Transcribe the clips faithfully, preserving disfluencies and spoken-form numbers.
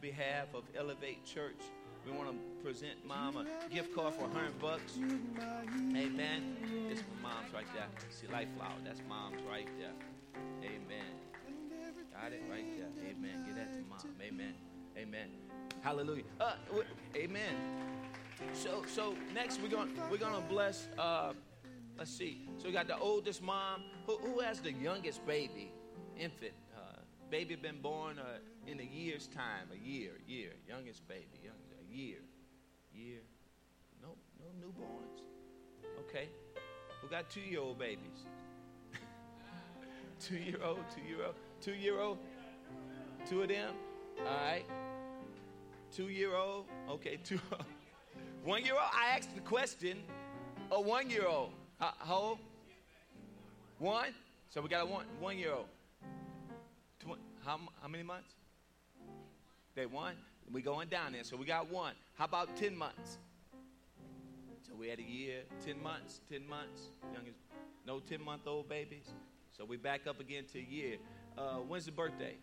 behalf of Elevate Church, we want to present Mom a gift card for one hundred bucks. Amen. This is my mom's right there. See, Life Flower. That's Mom's right there. Amen. Got it right there. Amen. Give that to Mom. Amen. Amen. Hallelujah. Uh, amen. So, so next we're gonna we're gonna bless. Uh, let's see. So we got the oldest mom. Who, who has the youngest baby, infant? Uh, baby been born uh, in a year's time. A year, year. Youngest baby. Young, a year, year. No, no newborns. Okay. We got two-year-old babies. two-year-old, two-year-old, two-year-old. Two of them. All right. Two-year-old. Okay. Two. One-year-old. I asked the question. A one-year-old. How, how old? One. So we got a one one-year-old. Tw- how how many months? Day one. We going down there. So we got one. How about ten months? So we had a year, ten months, ten months. Youngest, no ten-month-old babies. So we back up again to a year. Uh, when's the birthday?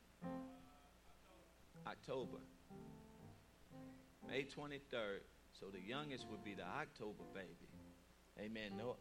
October. May twenty-third. So the youngest would be the October baby. Amen. No.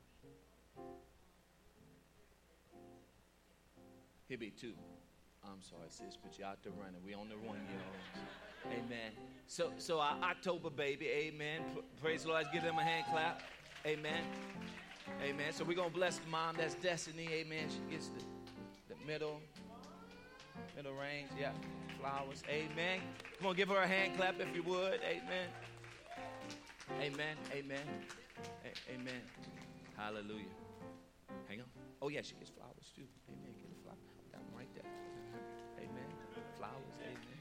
He'll be two. I'm sorry, sis, but you're out there running. We on the one-year-olds. Amen. So, so our October baby. Amen. P- praise the Lord. Let's give them a hand clap. Amen. Amen. So we're gonna bless Mom. That's Destiny. Amen. She gets the, the middle, middle range. Yeah. Flowers. Amen. Come on, give her a hand clap if you would. Amen. Amen. Amen. A- amen. Hallelujah. Hang on. Oh yeah, she gets flowers too. Amen. Get a flower. Got them right there. Amen. Flowers.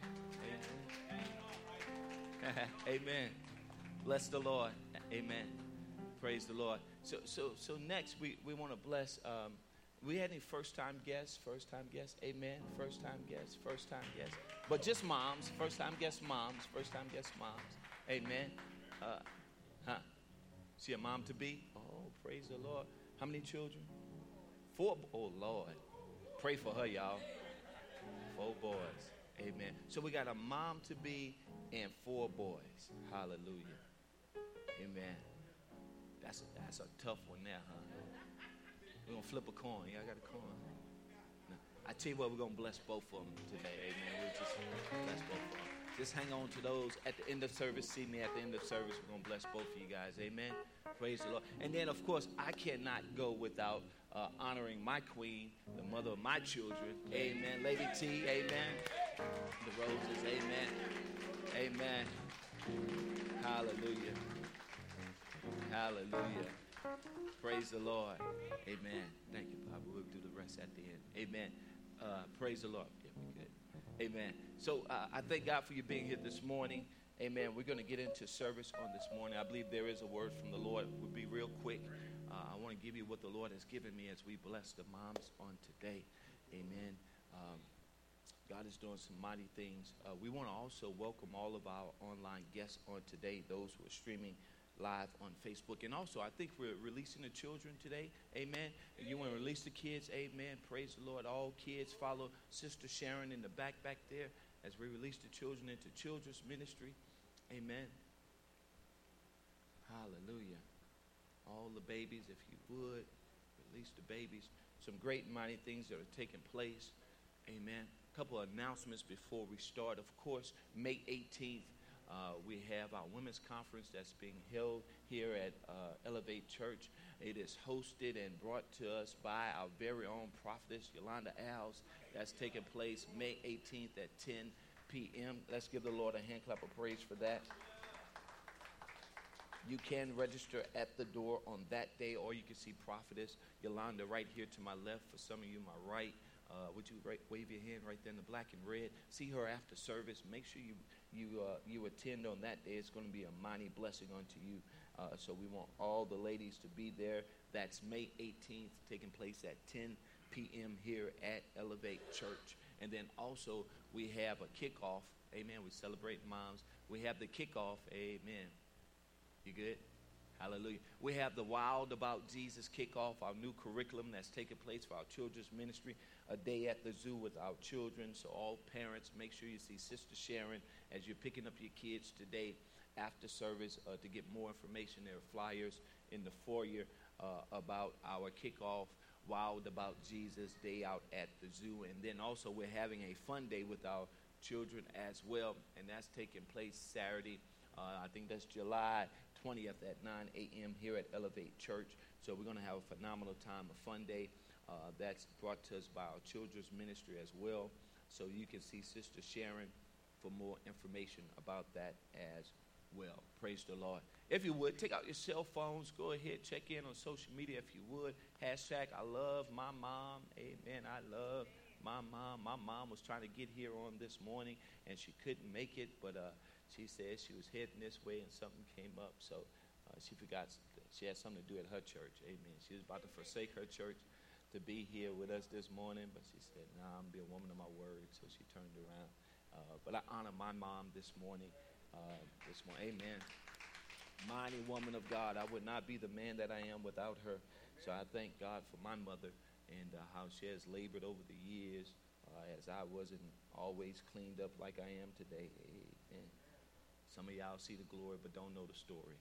Amen. Amen. Amen. Bless the Lord. Amen. Praise the Lord. So so so next we, we want to bless um we had any first time guests, first time guests, amen. First time guests, first time guests. But just moms, first time guest moms, first time guest moms. Amen. Uh huh. See a mom to be? Oh, praise the Lord. How many children? Four. Oh Lord. Pray for her, y'all. Four boys. Amen. So we got a mom to be and four boys. Hallelujah. Amen. That's a, that's a tough one there, huh? We're going to flip a coin. Y'all got a coin? No. I tell you what, we're going to bless both of them today. Amen. We'll just bless both of them. Just hang on to those. At the end of service, see me at the end of service. We're going to bless both of you guys. Amen. Praise the Lord. And then, of course, I cannot go without uh, honoring my queen, the mother of my children. Amen. Lady T. Amen. The Roses. Amen. Amen. Hallelujah. Hallelujah. Praise the Lord. Amen. Thank you, Papa. We'll do the rest at the end. Amen. Uh, praise the Lord. Yeah, we're good. Amen. So uh, I thank God for you being here this morning. Amen. We're going to get into service on this morning. I believe there is a word from the Lord. We'll be real quick. Uh, I want to give you what the Lord has given me as we bless the moms on today. Amen. Um, God is doing some mighty things. Uh, we want to also welcome all of our online guests on today, those who are streaming live on Facebook. And also, I think we're releasing the children today. Amen. And you want to release the kids. Amen. Praise the Lord. All kids follow Sister Sharon in the back back there as we release the children into children's ministry. Amen. Hallelujah. All the babies, if you would, release the babies. Some great and mighty things that are taking place. Amen. A couple of announcements before we start. Of course, May eighteenth, Uh, we have our women's conference that's being held here at uh, Elevate Church. It is hosted and brought to us by our very own prophetess, Yolanda Alves. That's taking place May eighteenth at ten p.m. Let's give the Lord a hand clap of praise for that. You can register at the door on that day, or you can see prophetess Yolanda right here to my left. For some of you, my right. Uh, would you right, wave your hand right there in the black and red? See her after service. Make sure you you uh, you attend on that day. It's going to be a mighty blessing unto you. Uh, so we want all the ladies to be there. That's May eighteenth, taking place at ten p.m. here at Elevate Church. And then also we have a kickoff. Amen. We celebrate moms. We have the kickoff. Amen. You good? Hallelujah. We have the Wild About Jesus kickoff, our new curriculum that's taking place for our children's ministry, a day at the zoo with our children. So all parents, make sure you see Sister Sharon as you're picking up your kids today after service. Uh, to get more information, there are flyers in the foyer uh, about our kickoff, Wild About Jesus Day out at the zoo. And then also we're having a fun day with our children as well, and that's taking place Saturday. Uh, I think that's July twentieth at nine a.m. here at Elevate Church. So we're going to have a phenomenal time, a fun day. Uh, that's brought to us by our children's ministry as well. So you can see Sister Sharon for more information about that as well. Praise the Lord. If you would, take out your cell phones. Go ahead, check in on social media if you would. Hashtag I love my mom. Amen. I love my mom. My mom was trying to get here on this morning, and she couldn't make it, but uh, she said she was heading this way and something came up, so uh, she forgot she had something to do at her church. Amen. She was about to forsake her church to be here with us this morning, but she said, nah, I'm going to be a woman of my word, so she turned around. Uh, but I honor my mom this morning. Uh, this morning. Amen. Mighty woman of God. I would not be the man that I am without her, so I thank God for my mother and uh, how she has labored over the years uh, as I wasn't always cleaned up like I am today. Amen. Some of y'all see the glory but don't know the story.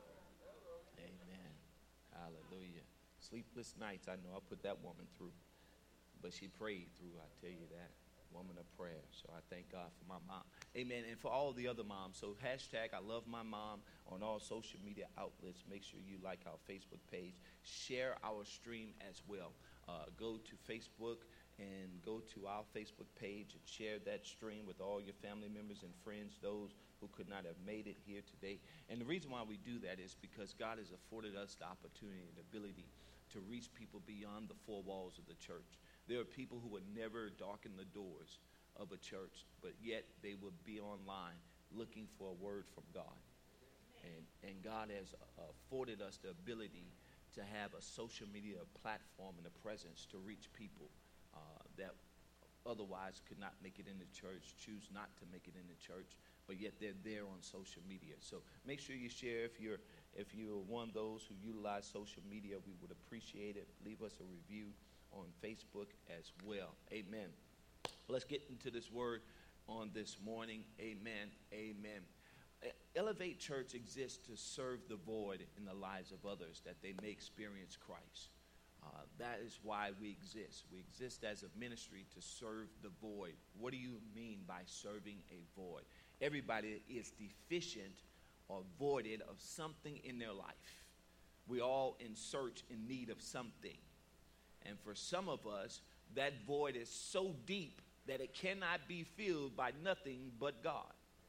Amen. Hallelujah. Sleepless nights, I know I put that woman through, but she prayed through, I tell you that. Woman of prayer. So I thank God for my mom. Amen. And for all the other moms. So hashtag I love my mom on all social media outlets. Make sure you like our Facebook page. Share our stream as well. Uh, go to Facebook and go to our Facebook page and share that stream with all your family members and friends, those who could not have made it here today. And the reason why we do that is because God has afforded us the opportunity and the ability to reach people beyond the four walls of the church. There are people who would never darken the doors of a church, but yet they would be online looking for a word from God. And, and God has afforded us the ability to have a social media platform and a presence to reach people uh, that otherwise could not make it in the church, choose not to make it in the church, but yet they're there on social media. So make sure you share. If you're, if you're one of those who utilize social media, we would appreciate it. Leave us a review on Facebook as well. Amen. Let's get into this word on this morning. Amen. Amen. Elevate Church exists to serve the void in the lives of others that they may experience Christ. Uh, that is why we exist. We exist as a ministry to serve the void. What do you mean by serving a void? Everybody is deficient or voided of something in their life. We're all in search, in need of something. And for some of us, that void is so deep that it cannot be filled by nothing but God.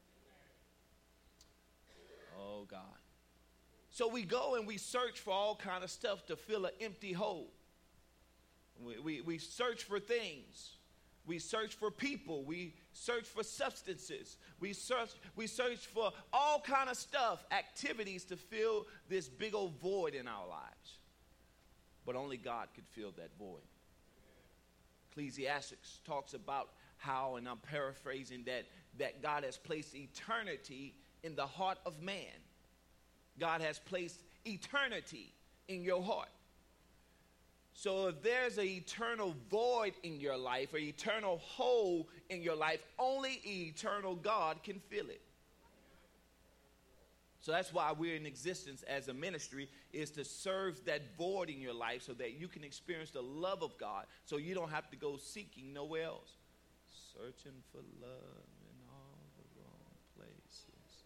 Oh, God. So we go and we search for all kind of stuff to fill an empty hole. We, we, we search for things. We search for people. We search for substances. We search, we search for all kind of stuff, activities to fill this big old void in our lives. But only God could fill that void. Ecclesiastes talks about how, and I'm paraphrasing, that, that God has placed eternity in the heart of man. God has placed eternity in your heart. So if there's an eternal void in your life, or eternal hole in your life, only eternal God can fill it. So that's why we're in existence as a ministry, is to serve that void in your life so that you can experience the love of God, so you don't have to go seeking nowhere else. Searching for love in all the wrong places.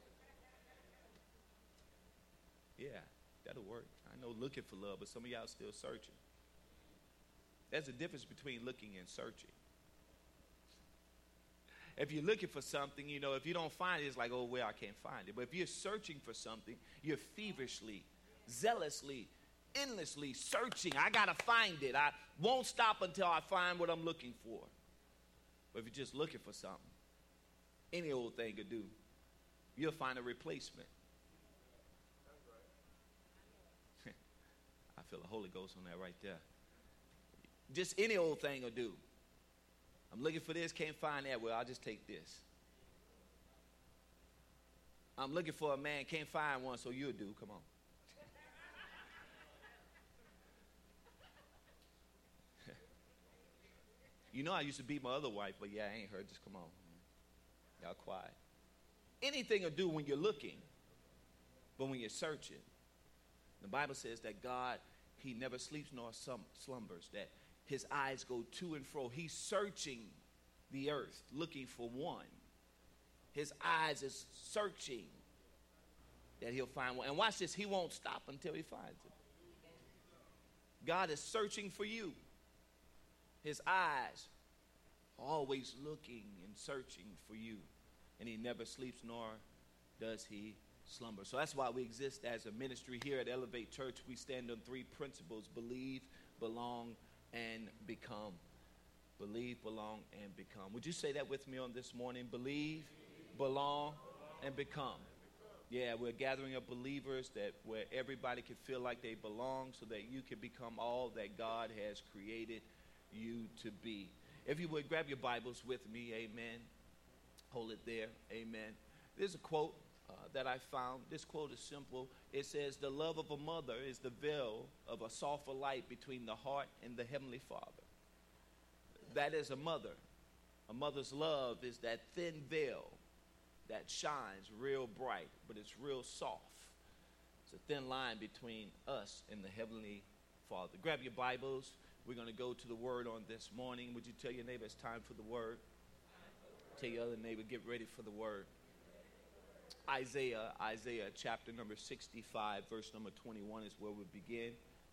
Yeah, that'll work. I know looking for love, but some of y'all still searching. There's a difference between looking and searching. If you're looking for something, you know, if you don't find it, it's like, oh, well, I can't find it. But if you're searching for something, you're feverishly, zealously, endlessly searching. I got to find it. I won't stop until I find what I'm looking for. But if you're just looking for something, any old thing could do, you'll find a replacement. I feel the Holy Ghost on that right there. Just any old thing will do. I'm looking for this, can't find that. Well, I'll just take this. I'm looking for a man, can't find one, so you'll do. Come on. You know I used to beat my other wife, but yeah, I ain't heard. Just come on. Y'all quiet. Anything to do when you're looking, but when you're searching. The Bible says that God, he never sleeps nor slumbers, that his eyes go to and fro. He's searching the earth, looking for one. His eyes is searching that he'll find one. And watch this, he won't stop until he finds it. God is searching for you. His eyes are always looking and searching for you. And he never sleeps nor does he slumber. So that's why we exist as a ministry here at Elevate Church. We stand on three principles: believe, belong, and become. Believe, belong, and become. Would you say that with me on this morning? Believe, belong, and become. Yeah, we're gathering of believers that where everybody can feel like they belong so that you can become all that God has created you to be. If you would, grab your Bibles with me. Amen. Hold it there. Amen. There's a quote uh, that I found. This quote is simple. It says, "The love of a mother is the veil of a softer light between the heart and the Heavenly Father." That is a mother. A mother's love is that thin veil that shines real bright, but it's real soft. It's a thin line between us and the Heavenly Father. Grab your Bibles. We're going to go to the Word on this morning. Would you tell your neighbor it's time for the Word? Tell your other neighbor, get ready for the Word. Isaiah, Isaiah chapter number sixty-five, verse number twenty-one is where we begin.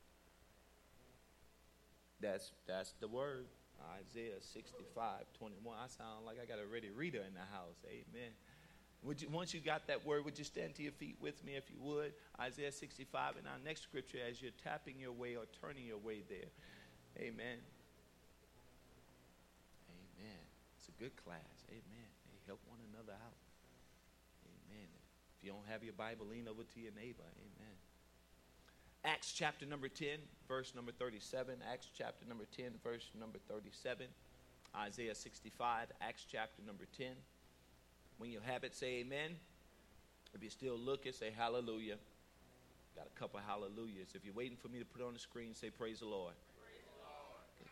That's, that's the Word. Isaiah sixty-five, twenty-one. I sound like I got a ready reader in the house. Amen. Would you, once you got that word, would you stand to your feet with me if you would? Isaiah sixty-five, and our next scripture as you're tapping your way or turning your way there. Amen. Amen. It's a good class. Amen. Hey, help one another out. Amen. If you don't have your Bible, lean over to your neighbor. Amen. Acts chapter number ten, verse number thirty-seven. Acts chapter number ten, verse number thirty-seven. Isaiah sixty-five, Acts chapter number ten. When you have it, say amen. If you're still looking, say hallelujah. Got a couple of hallelujahs. If you're waiting for me to put it on the screen, say praise the Lord. Praise the Lord. Good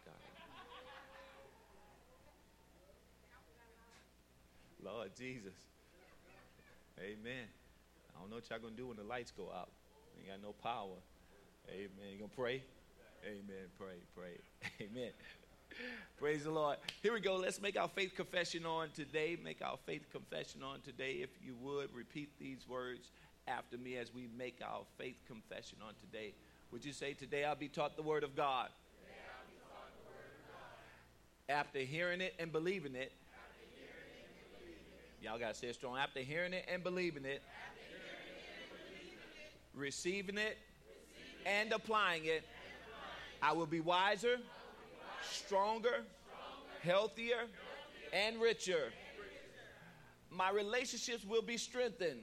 God. Lord Jesus. Amen. I don't know what y'all going to do when the lights go out. You ain't got no power. Amen. You going to pray? Amen. Pray, pray. Amen. Praise the Lord. Here we go. Let's make our faith confession on today. Make our faith confession on today. If you would, repeat these words after me as we make our faith confession on today. Would you say, today I'll be taught the word of God? Today I'll be taught the word of God. After hearing it and believing it. After hearing it and believing it. Y'all got to say it strong. After hearing it and believing it. After hearing it and believing it. Receiving it, receiving and applying it. And applying it. I will be wiser. Stronger, Stronger, healthier, healthier and, richer. and richer. My relationships will be strengthened.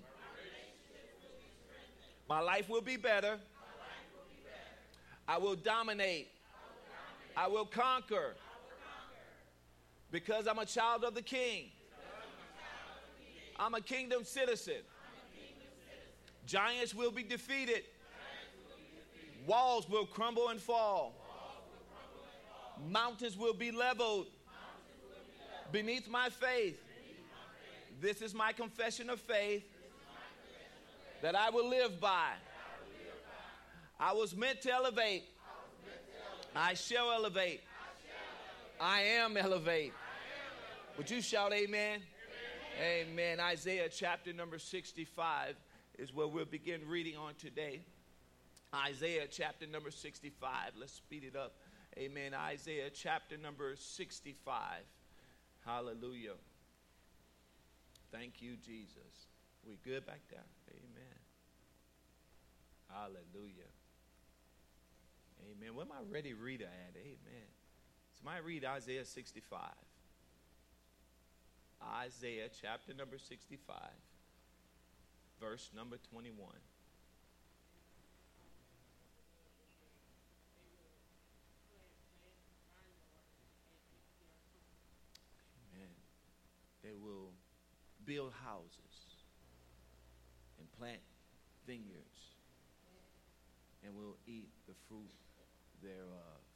My, My life will be better. Will be better. I, will I will dominate. I will conquer. I will conquer. Because I'm a child of the King. I'm a, I'm a kingdom citizen. A kingdom citizen. Giants will be defeated. Will be defeated. Walls will crumble and fall. Mountains will be leveled, will be leveled. Beneath my faith. Beneath my faith. This is my confession of faith, confession of faith. That I will live by. I, will live by. I was meant to elevate. I, meant to elevate. I shall elevate. I, shall elevate. I am elevate. I am elevate. Would you shout amen? Amen? Amen. Isaiah chapter number sixty-five is where we'll begin reading on today. Isaiah chapter number sixty-five. Let's speed it up. Amen. Isaiah chapter number sixty-five. Hallelujah. Thank you, Jesus. We good back there? Amen. Hallelujah. Amen. Where my ready reader at? Amen. Somebody read Isaiah sixty-five. Isaiah chapter number sixty-five, verse number twenty-one. They will build houses and plant vineyards and will eat the fruit thereof.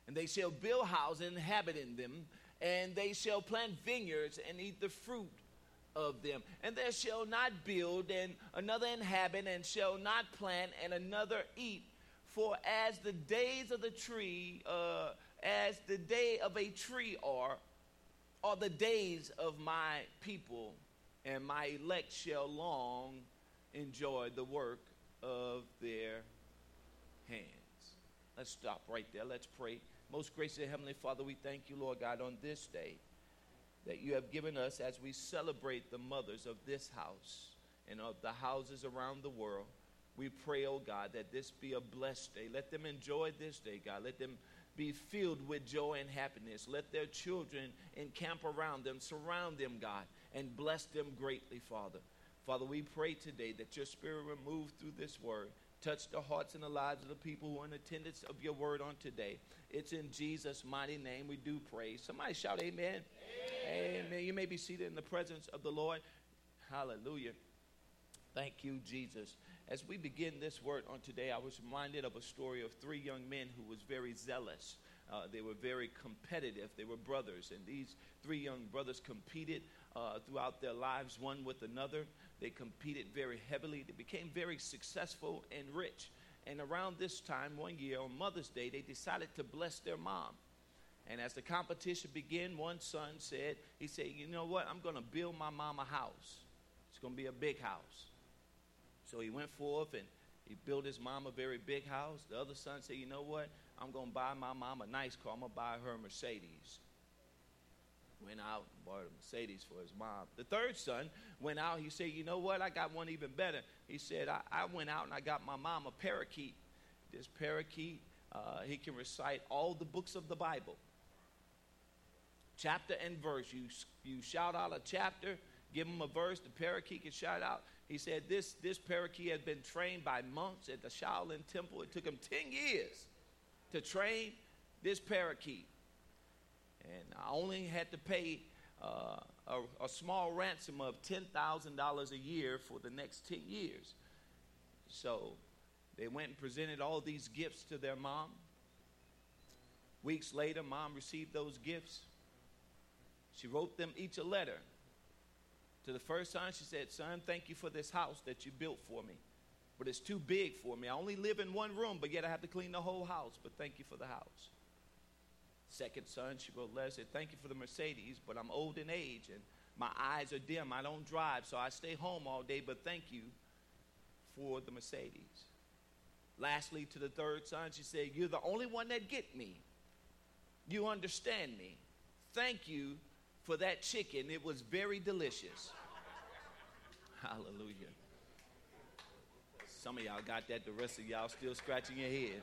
And they shall build houses and inhabit in them, and they shall plant vineyards and eat the fruit of them. And there shall not build and another inhabit, and shall not plant and another eat. For as the days of the tree, uh, as the day of a tree are, are the days of my people, and my elect shall long enjoy the work of their hands. Let's stop right there. Let's pray. Most gracious Heavenly Father, we thank you, Lord God, on this day that you have given us as we celebrate the mothers of this house and of the houses around the world. We pray, oh God, that this be a blessed day. Let them enjoy this day, God. Let them be filled with joy and happiness. Let their children encamp around them, surround them, God, and bless them greatly, Father. Father, we pray today that your Spirit will move through this word. Touch the hearts and the lives of the people who are in attendance of your word on today. It's in Jesus' mighty name we do pray. Somebody shout amen. Amen. Amen. You may be seated in the presence of the Lord. Hallelujah. Thank you, Jesus. As we begin this word on today, I was reminded of a story of three young men who was very zealous. Uh, they were very competitive. They were brothers, and these three young brothers competed uh, throughout their lives, one with another. They competed very heavily. They became very successful and rich. And around this time, one year on Mother's Day, they decided to bless their mom. And as the competition began, one son said, he said, you know what, I'm going to build my mom a house. It's going to be a big house. So he went forth and he built his mom a very big house. The other son said, you know what, I'm going to buy my mom a nice car. I'm going to buy her a Mercedes. Went out and bought a Mercedes for his mom. The third son went out. He said, you know what, I got one even better. He said, I, I went out and I got my mom a parakeet. This parakeet, uh, he can recite all the books of the Bible. Chapter and verse. You, you shout out a chapter, give him a verse, the parakeet can shout out. He said this, this parakeet had been trained by monks at the Shaolin Temple. It took him ten years to train this parakeet. And I only had to pay uh, a, a small ransom of ten thousand dollars a year for the next ten years. So they went and presented all these gifts to their mom. Weeks later, mom received those gifts. She wrote them each a letter. To the first son, she said, son, thank you for this house that you built for me. But it's too big for me. I only live in one room, but yet I have to clean the whole house. But thank you for the house. Second son, she wrote a letter, said, thank you for the Mercedes, but I'm old in age and my eyes are dim. I don't drive, so I stay home all day, but thank you for the Mercedes. Lastly, to the third son, she said, you're the only one that get me. You understand me. Thank you for that chicken. It was very delicious. Hallelujah. Some of y'all got that. The rest of y'all still scratching your head.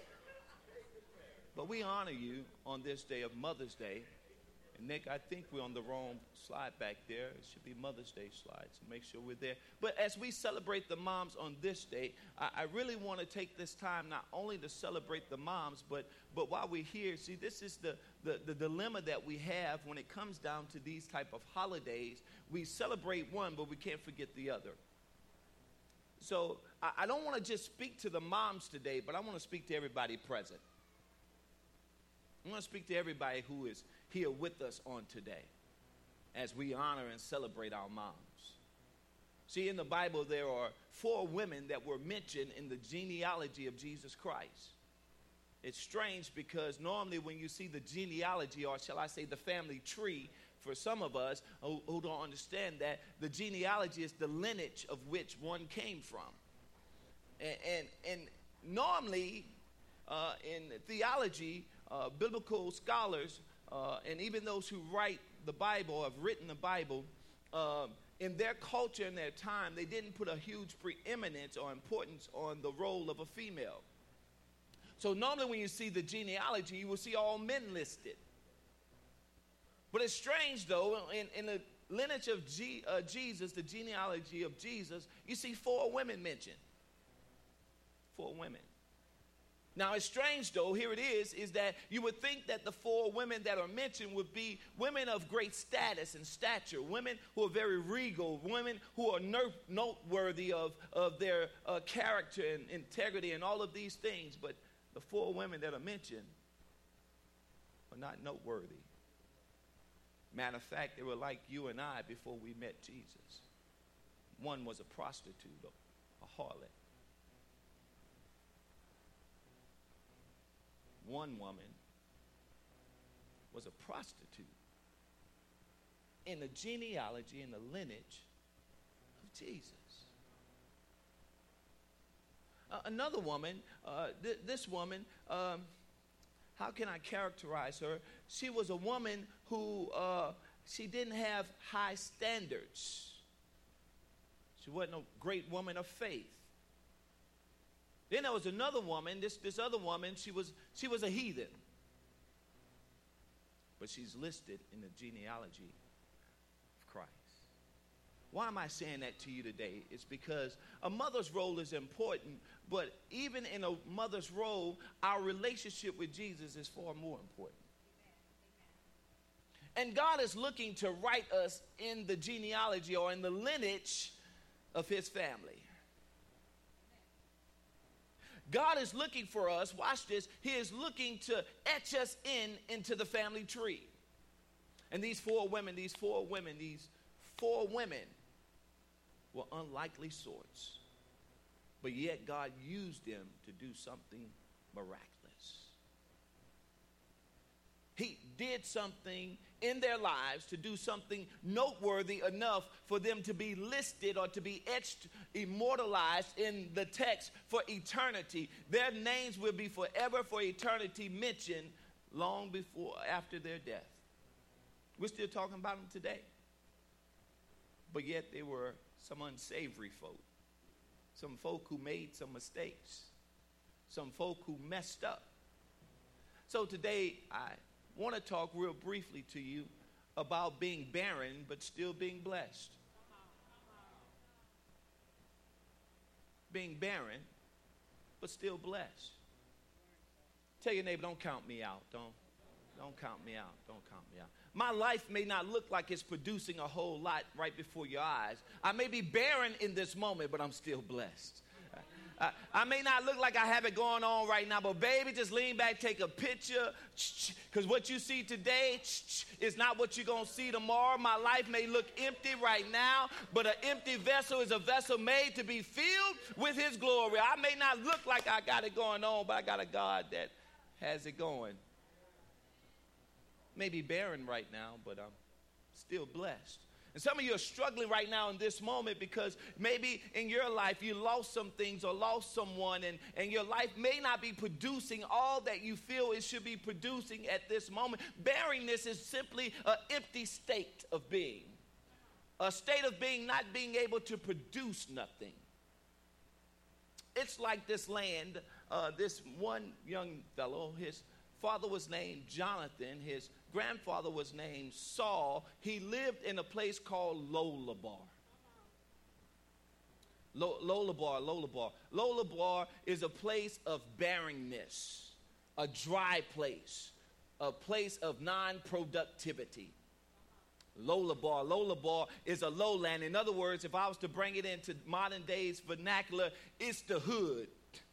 But we honor you on this day of Mother's Day. And Nick, I think we're on the wrong slide back there. It should be Mother's Day slide, so make sure we're there. But as we celebrate the moms on this day, I, I really want to take this time not only to celebrate the moms, but but while we're here, see, this is the, the, the dilemma that we have when it comes down to these type of holidays. We celebrate one, but we can't forget the other. So I, I don't want to just speak to the moms today, but I want to speak to everybody present. I want to speak to everybody who is here with us on today as we honor and celebrate our moms. See, in the Bible, there are four women that were mentioned in the genealogy of Jesus Christ. It's strange because normally when you see the genealogy, or shall I say the family tree, for some of us who, who don't understand that, the genealogy is the lineage of which one came from. And, and, and normally uh, in theology, uh, biblical scholars, uh, and even those who write the Bible, have written the Bible, uh, in their culture and their time, they didn't put a huge preeminence or importance on the role of a female. So normally when you see the genealogy, you will see all men listed. But it's strange, though, in, in the lineage of G, uh, Jesus, the genealogy of Jesus, you see four women mentioned. Four women. Now, it's strange, though, here it is, is that you would think that the four women that are mentioned would be women of great status and stature, women who are very regal, women who are noteworthy of, of their uh, character and integrity and all of these things. But the four women that are mentioned or not noteworthy. Matter of fact, they were like you and I before we met Jesus. One was a prostitute, a harlot. One woman was a prostitute in the genealogy, in the lineage of Jesus. Uh, another woman, uh, th- this woman, um, how can I characterize her? She was a woman who, uh, she didn't have high standards. She wasn't a great woman of faith. Then there was another woman, this, this other woman, she was, she was a heathen. But she's listed in the genealogy of Christ. Why am I saying that to you today? It's because a mother's role is important, but even in a mother's role, our relationship with Jesus is far more important. And God is looking to write us in the genealogy or in the lineage of his family. God is looking for us, watch this, he is looking to etch us in into the family tree. And these four women, these four women, these four women were unlikely sorts. But yet God used them to do something miraculous. He did something in their lives to do something noteworthy enough for them to be listed or to be etched, immortalized in the text for eternity. Their names will be forever for eternity mentioned long before, after their death. We're still talking about them today. But yet they were some unsavory folk. Some folk who made some mistakes. Some folk who messed up. So today I want to talk real briefly to you about being barren but still being blessed. Being barren but still blessed. Tell your neighbor, don't count me out. Don't, don't count me out. Don't count me out. My life may not look like it's producing a whole lot right before your eyes. I may be barren in this moment, but I'm still blessed. I, I may not look like I have it going on right now, but baby, just lean back, take a picture, because what you see today is not what you're going to see tomorrow. My life may look empty right now, but an empty vessel is a vessel made to be filled with his glory. I may not look like I got it going on, but I got a God that has it going. May be barren right now, but I'm still blessed. And some of you are struggling right now in this moment because maybe in your life you lost some things or lost someone, and, and your life may not be producing all that you feel it should be producing at this moment. Barrenness is simply an empty state of being. A state of being not being able to produce nothing. It's like this land, uh, this one young fellow, his father was named Jonathan, his grandfather was named Saul. He lived in a place called Lodabar. Lo- Lodabar, Lodabar. Lodabar is a place of barrenness, a dry place, a place of non-productivity. Lodabar, Lodabar is a lowland. In other words, if I was to bring it into modern days vernacular, it's the hood.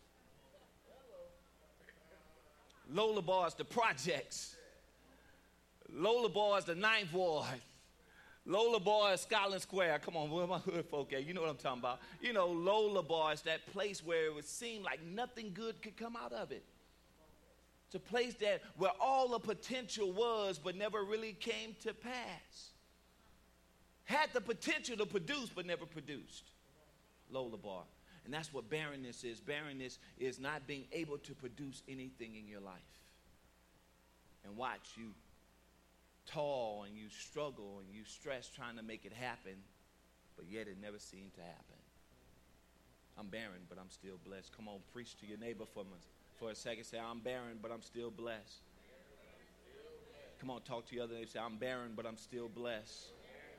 Lodabar is the projects. Lodabar is the ninth ward. Lodabar is Scotland Square. Come on, where my hood folk at? You know what I'm talking about. You know, Lodabar is that place where it would seem like nothing good could come out of it. It's a place that where all the potential was but never really came to pass. Had the potential to produce but never produced. Lodabar. And that's what barrenness is. Barrenness is not being able to produce anything in your life. And watch, you toil and you struggle and you stress trying to make it happen, but yet it never seemed to happen. I'm barren, but I'm still blessed. Come on, preach to your neighbor for, my, for a second. Say, I'm barren, but I'm still blessed. Come on, talk to your other neighbor. Say, I'm barren, but I'm still blessed.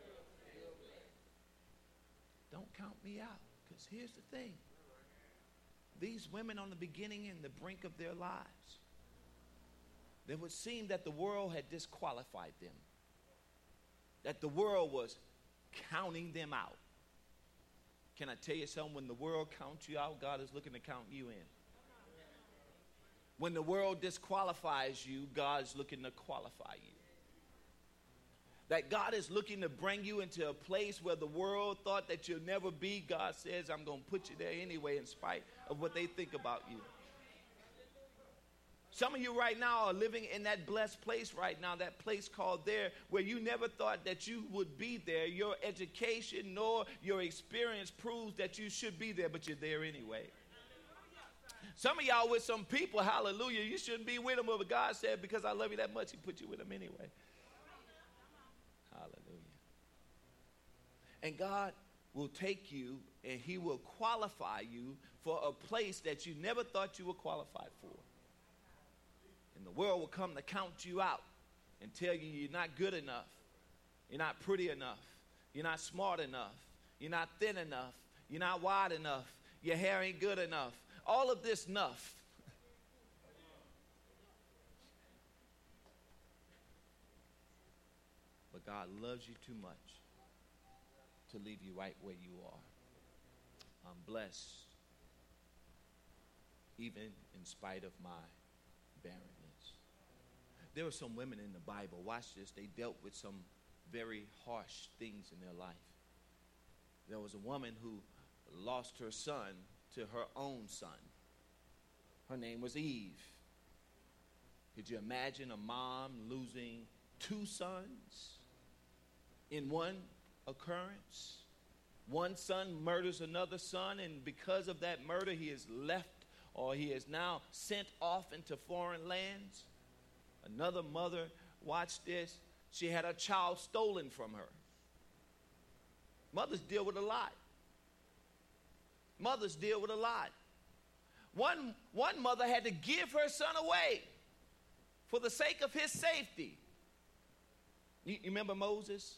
Don't count me out. Because here's the thing. These women on the beginning and the brink of their lives, it would seem that the world had disqualified them. That the world was counting them out. Can I tell you something? When the world counts you out, God is looking to count you in. When the world disqualifies you, God's looking to qualify you. That God is looking to bring you into a place where the world thought that you'll never be. God says, I'm going to put you there anyway in spite of what they think about you. Some of you right now are living in that blessed place right now, that place called there, where you never thought that you would be there. Your education nor your experience proves that you should be there, but you're there anyway. Some of y'all with some people, hallelujah, you shouldn't be with them, but God said, because I love you that much, he put you with them anyway. Hallelujah. And God will take you and he will qualify you for a place that you never thought you were qualified for. And the world will come to count you out and tell you you're not good enough. You're not pretty enough. You're not smart enough. You're not thin enough. You're not wide enough. Your hair ain't good enough. All of this enough. But God loves you too much to leave you right where you are. I'm blessed even in spite of my barrenness. There were some women in the Bible, watch this, they dealt with some very harsh things in their life. There was a woman who lost her son to her own son. Her name was Eve. Could you imagine a mom losing two sons in one occurrence? One son murders another son, and because of that murder, he is left, or he is now sent off into foreign lands. Another mother, watch this, she had a child stolen from her. Mothers deal with a lot. Mothers deal with a lot. One, one mother had to give her son away for the sake of his safety. You, you remember Moses?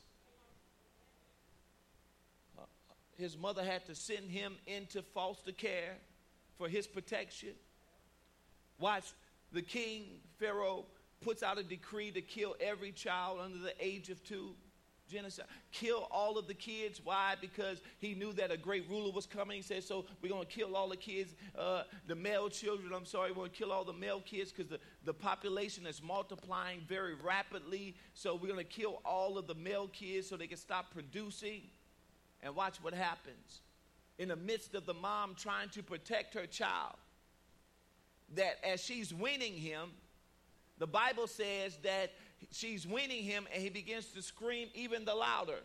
Uh, his mother had to send him into foster care for his protection. Watch, the king, Pharaoh, puts out a decree to kill every child under the age of two. Genocide. Kill all of the kids. Why? Because he knew that a great ruler was coming. He said, so we're going to kill all the kids, uh, the male children. I'm sorry, we're going to kill all the male kids because the, the population is multiplying very rapidly. So we're going to kill all of the male kids so they can stop producing. And watch what happens. In the midst of the mom trying to protect her child, that as she's weaning him, the Bible says that she's weaning him and he begins to scream even the louder.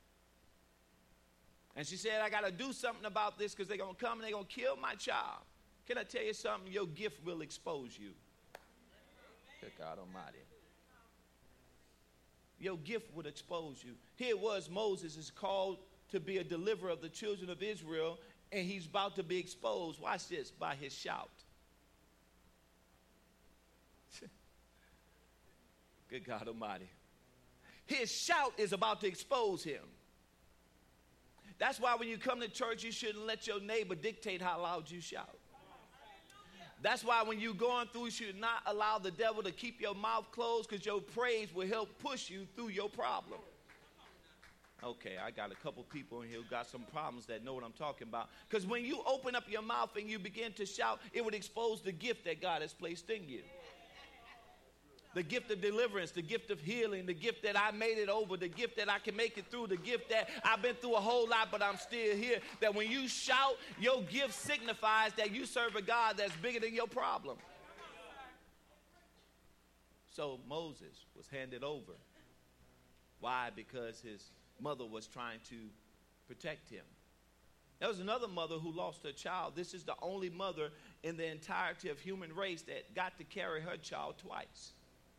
And she said, I got to do something about this because they're going to come and they're going to kill my child. Can I tell you something? Your gift will expose you. Good God Almighty. Your gift would expose you. Here it was, Moses is called to be a deliverer of the children of Israel, and he's about to be exposed. Watch this, by his shout. Good God Almighty. His shout is about to expose him. That's why when you come to church, you shouldn't let your neighbor dictate how loud you shout. That's why when you're going through, you should not allow the devil to keep your mouth closed, because your praise will help push you through your problem. Okay, I got a couple people in here who got some problems that know what I'm talking about. Because when you open up your mouth and you begin to shout, it would expose the gift that God has placed in you. The gift of deliverance, the gift of healing, the gift that I made it over, the gift that I can make it through, the gift that I've been through a whole lot, but I'm still here. That when you shout, your gift signifies that you serve a God that's bigger than your problem. So Moses was handed over. Why? Because his mother was trying to protect him. There was another mother who lost her child. This is the only mother in the entirety of human race that got to carry her child twice.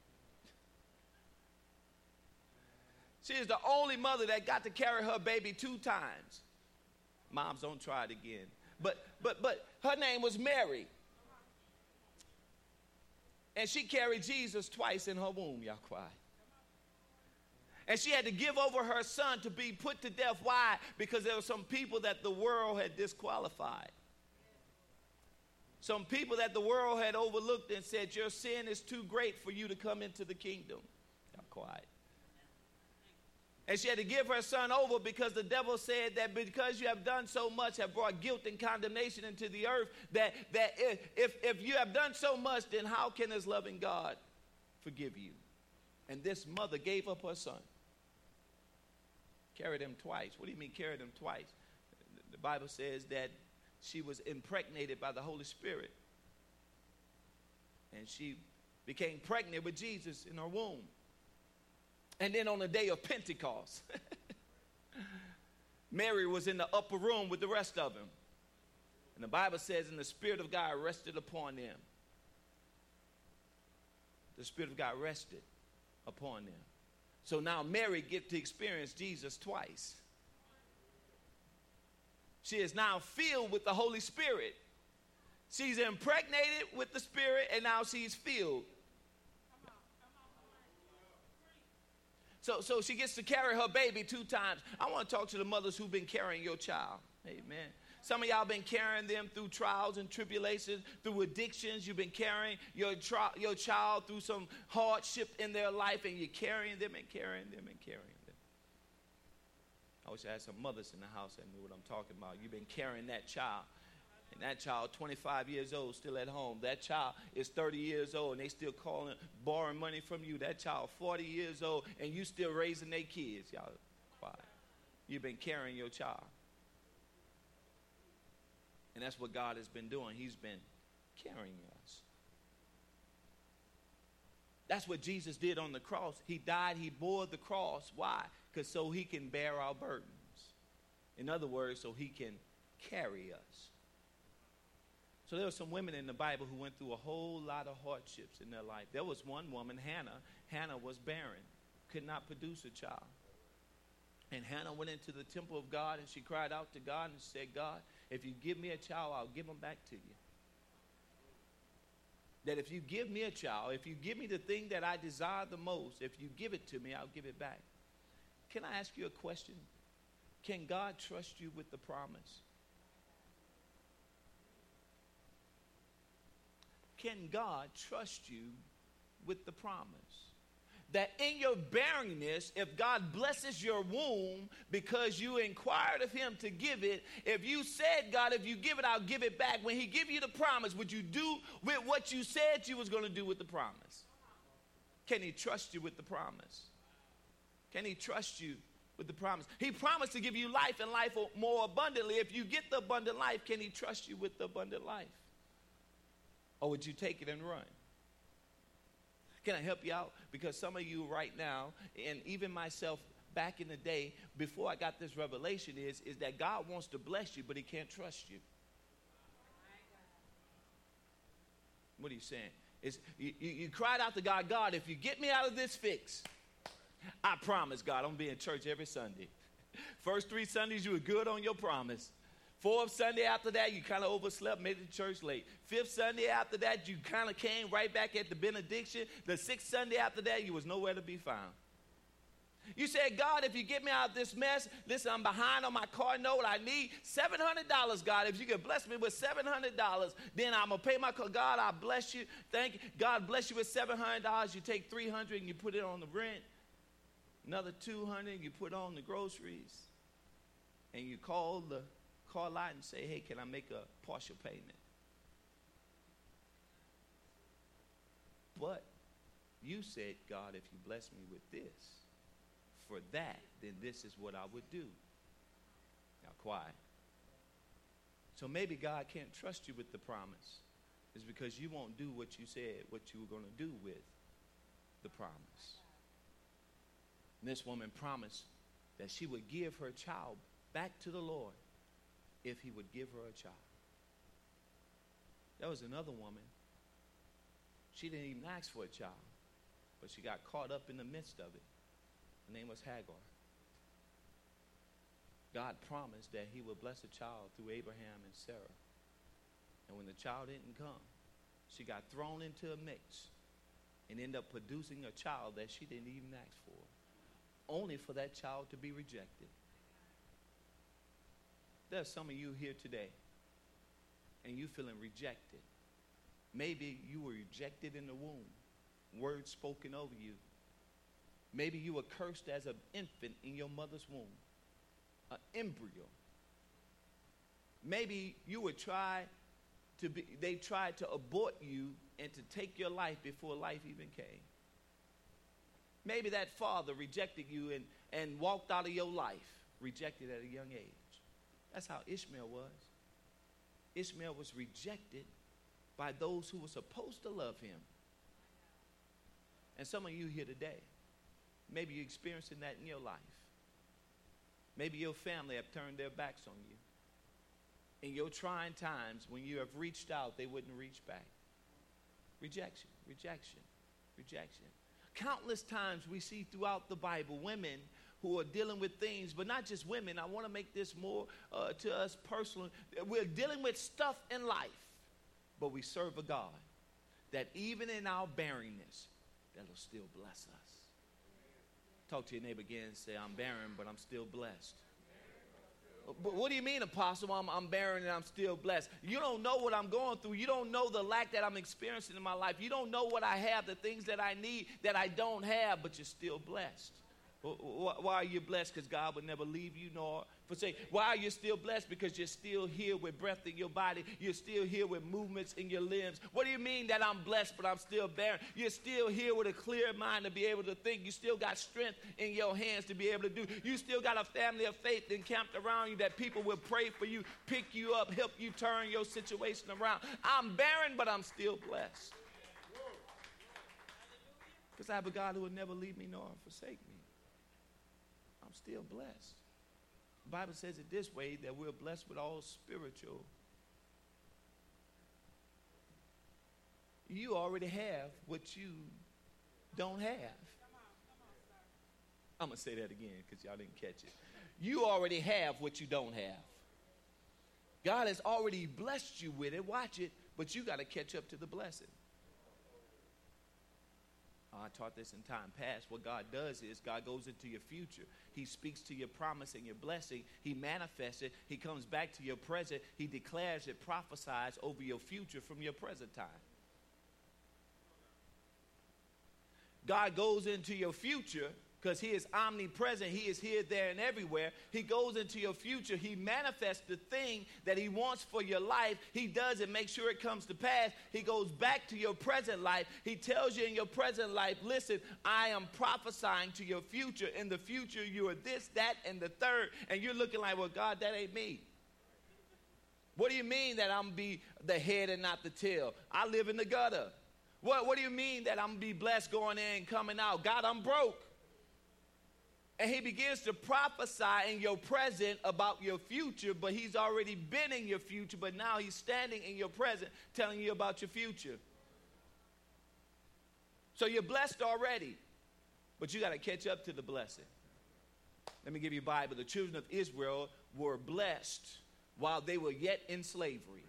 She is the only mother that got to carry her baby two times. Moms, don't try it again. But but but her name was Mary. And she carried Jesus twice in her womb, y'all quiet. And she had to give over her son to be put to death. Why? Because there were some people that the world had disqualified. Some people that the world had overlooked and said, your sin is too great for you to come into the kingdom. Y'all quiet. And she had to give her son over because the devil said that because you have done so much, have brought guilt and condemnation into the earth, that, that if, if you have done so much, then how can this loving God forgive you? And this mother gave up her son. Carried him twice. What do you mean carried him twice? The Bible says that she was impregnated by the Holy Spirit. And she became pregnant with Jesus in her womb. And then on the day of Pentecost, Mary was in the upper room with the rest of them. And the Bible says, and the Spirit of God rested upon them. The Spirit of God rested upon them. So now Mary gets to experience Jesus twice. She is now filled with the Holy Spirit. She's impregnated with the Spirit, and now she's filled. So, so she gets to carry her baby two times. I want to talk to the mothers who've been carrying your child. Amen. Some of y'all been carrying them through trials and tribulations, through addictions. You've been carrying your, tri- your child through some hardship in their life, and you're carrying them and carrying them and carrying them. I wish I had some mothers in the house that knew what I'm talking about. You've been carrying that child. And that child, twenty-five years old, still at home. That child is thirty years old, and they still calling, borrowing money from you. That child, forty years old, and you still raising their kids. Y'all quiet. You've been carrying your child. And that's what God has been doing. He's been carrying us. That's what Jesus did on the cross. He died, he bore the cross. Why? Because so he can bear our burdens. In other words, so he can carry us. So there were some women in the Bible who went through a whole lot of hardships in their life. There was one woman, Hannah. Hannah was barren, could not produce a child. And Hannah went into the temple of God, and she cried out to God and said, God, if you give me a child, I'll give him back to you. That if you give me a child, if you give me the thing that I desire the most, if you give it to me, I'll give it back. Can I ask you a question? Can God trust you with the promise? Can God trust you with the promise? That in your barrenness, if God blesses your womb because you inquired of him to give it, if you said, God, if you give it, I'll give it back. When he give you the promise, would you do with what you said you was going to do with the promise? Can he trust you with the promise? Can he trust you with the promise? He promised to give you life and life more abundantly. If you get the abundant life, can he trust you with the abundant life? Or would you take it and run? Can I help you out? Because some of you right now, and even myself back in the day, before I got this revelation, is, is that God wants to bless you, but he can't trust you. What are you saying? It's, you, you, you cried out to God, God, if you get me out of this fix, I promise, God, I'm going to be in church every Sunday. First three Sundays, you were good on your promise. Fourth Sunday after that, you kind of overslept, made it to church late. Fifth Sunday after that, you kind of came right back at the benediction. The sixth Sunday after that, you was nowhere to be found. You said, God, if you get me out of this mess, listen, I'm behind on my car note. I need seven hundred dollars, God. If you could bless me with seven hundred dollars, then I'm going to pay my car. God, I bless you. Thank you. God bless you with seven hundred dollars. You take three hundred dollars and you put it on the rent. Another two hundred dollars, you put on the groceries. And you call the car lot and say, hey, can I make a partial payment? But you said, God, if you bless me with this, for that, then this is what I would do. Now, quiet. So maybe God can't trust you with the promise. It's because you won't do what you said, what you were going to do with the promise. And this woman promised that she would give her child back to the Lord if he would give her a child. There was another woman. She didn't even ask for a child, but she got caught up in the midst of it. Her name was Hagar. God promised that he would bless a child through Abraham and Sarah. And when the child didn't come, she got thrown into a mix and ended up producing a child that she didn't even ask for, only for that child to be rejected. There's some of you here today, and you feeling rejected. Maybe you were rejected in the womb, words spoken over you. Maybe you were cursed as an infant in your mother's womb, an embryo. Maybe you were tried to be, they tried to abort you and to take your life before life even came. Maybe that father rejected you and, and walked out of your life, rejected at a young age. That's how Ishmael was. Ishmael was rejected by those who were supposed to love him. And some of you here today, maybe you're experiencing that in your life. Maybe your family have turned their backs on you. In your trying times, when you have reached out, they wouldn't reach back. Rejection, rejection, rejection. Countless times we see throughout the Bible women who are dealing with things, but not just women. I want to make this more uh, to us personally. We're dealing with stuff in life, but we serve a God that even in our barrenness, that will still bless us. Talk to your neighbor again and say, I'm barren, but I'm still blessed. But what do you mean, Apostle? I'm, I'm barren and I'm still blessed. You don't know what I'm going through. You don't know the lack that I'm experiencing in my life. You don't know what I have, the things that I need that I don't have, but you're still blessed. Why are you blessed? Because God would never leave you nor forsake. Why are you still blessed? Because you're still here with breath in your body. You're still here with movements in your limbs. What do you mean that I'm blessed but I'm still barren? You're still here with a clear mind to be able to think. You still got strength in your hands to be able to do. You still got a family of faith encamped around you that people will pray for you, pick you up, help you turn your situation around. I'm barren but I'm still blessed. Because I have a God who will never leave me nor forsake me. I'm still blessed. The Bible says it this way, that we're blessed with all spiritual. You already have what you don't have. I'm going to say that again because y'all didn't catch it. You already have what you don't have. God has already blessed you with it. Watch it, but you got to catch up to the blessing. I taught this in time past. What God does is God goes into your future. He speaks to your promise and your blessing. He manifests it. He comes back to your present. He declares it, prophesies over your future from your present time. God goes into your future because he is omnipresent. He is here, there, and everywhere. He goes into your future. He manifests the thing that he wants for your life. He does it, make sure it comes to pass. He goes back to your present life. He tells you in your present life, listen, I am prophesying to your future. In the future, you are this, that, and the third. And you're looking like, well, God, that ain't me. What do you mean that I'm be the head and not the tail? I live in the gutter. What, what do you mean that I'm going to be blessed going in and coming out? God, I'm broke. And he begins to prophesy in your present about your future, but he's already been in your future, but now he's standing in your present telling you about your future. So you're blessed already, but you got to catch up to the blessing. Let me give you a Bible. The children of Israel were blessed while they were yet in slavery.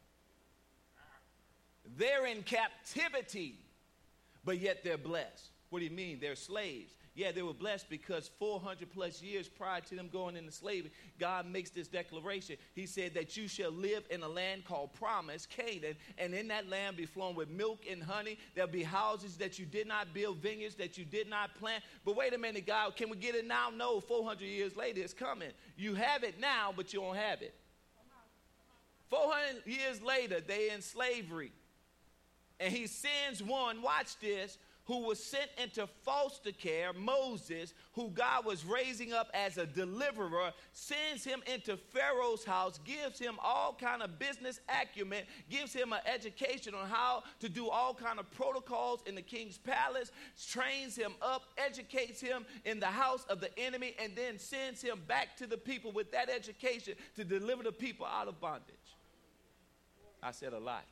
They're in captivity, but yet they're blessed. What do you mean? They're slaves. Yeah, they were blessed because four hundred plus years prior to them going into slavery, God makes this declaration. He said that you shall live in a land called Promise, Canaan, and in that land be flowing with milk and honey. There'll be houses that you did not build, vineyards that you did not plant. But wait a minute, God, can we get it now? No, four hundred years later it's coming. You have it now, but you don't have it. four hundred years later, they in slavery. And he sends one, watch this, who was sent into foster care, Moses, who God was raising up as a deliverer, sends him into Pharaoh's house, gives him all kind of business acumen, gives him an education on how to do all kind of protocols in the king's palace, trains him up, educates him in the house of the enemy, and then sends him back to the people with that education to deliver the people out of bondage. I said a lot.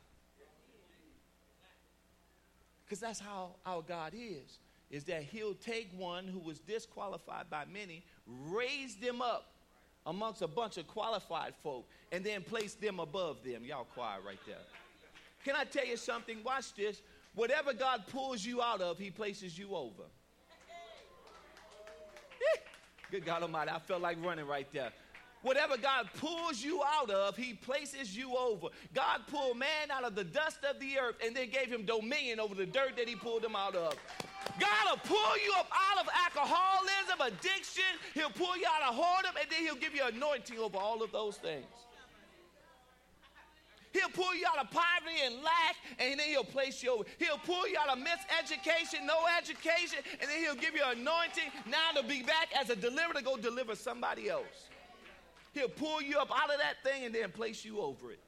Because that's how our God is, is that he'll take one who was disqualified by many, raise them up amongst a bunch of qualified folk, and then place them above them. Y'all quiet right there. Can I tell you something? Watch this. Whatever God pulls you out of, he places you over. Good God Almighty, I felt like running right there. Whatever God pulls you out of, he places you over. God pulled man out of the dust of the earth and then gave him dominion over the dirt that he pulled him out of. God will pull you up out of alcoholism, addiction. He'll pull you out of whoredom, and then he'll give you anointing over all of those things. He'll pull you out of poverty and lack, and then he'll place you over. He'll pull you out of miseducation, no education, and then he'll give you anointing now to be back as a deliverer to go deliver somebody else. He'll pull you up out of that thing and then place you over it.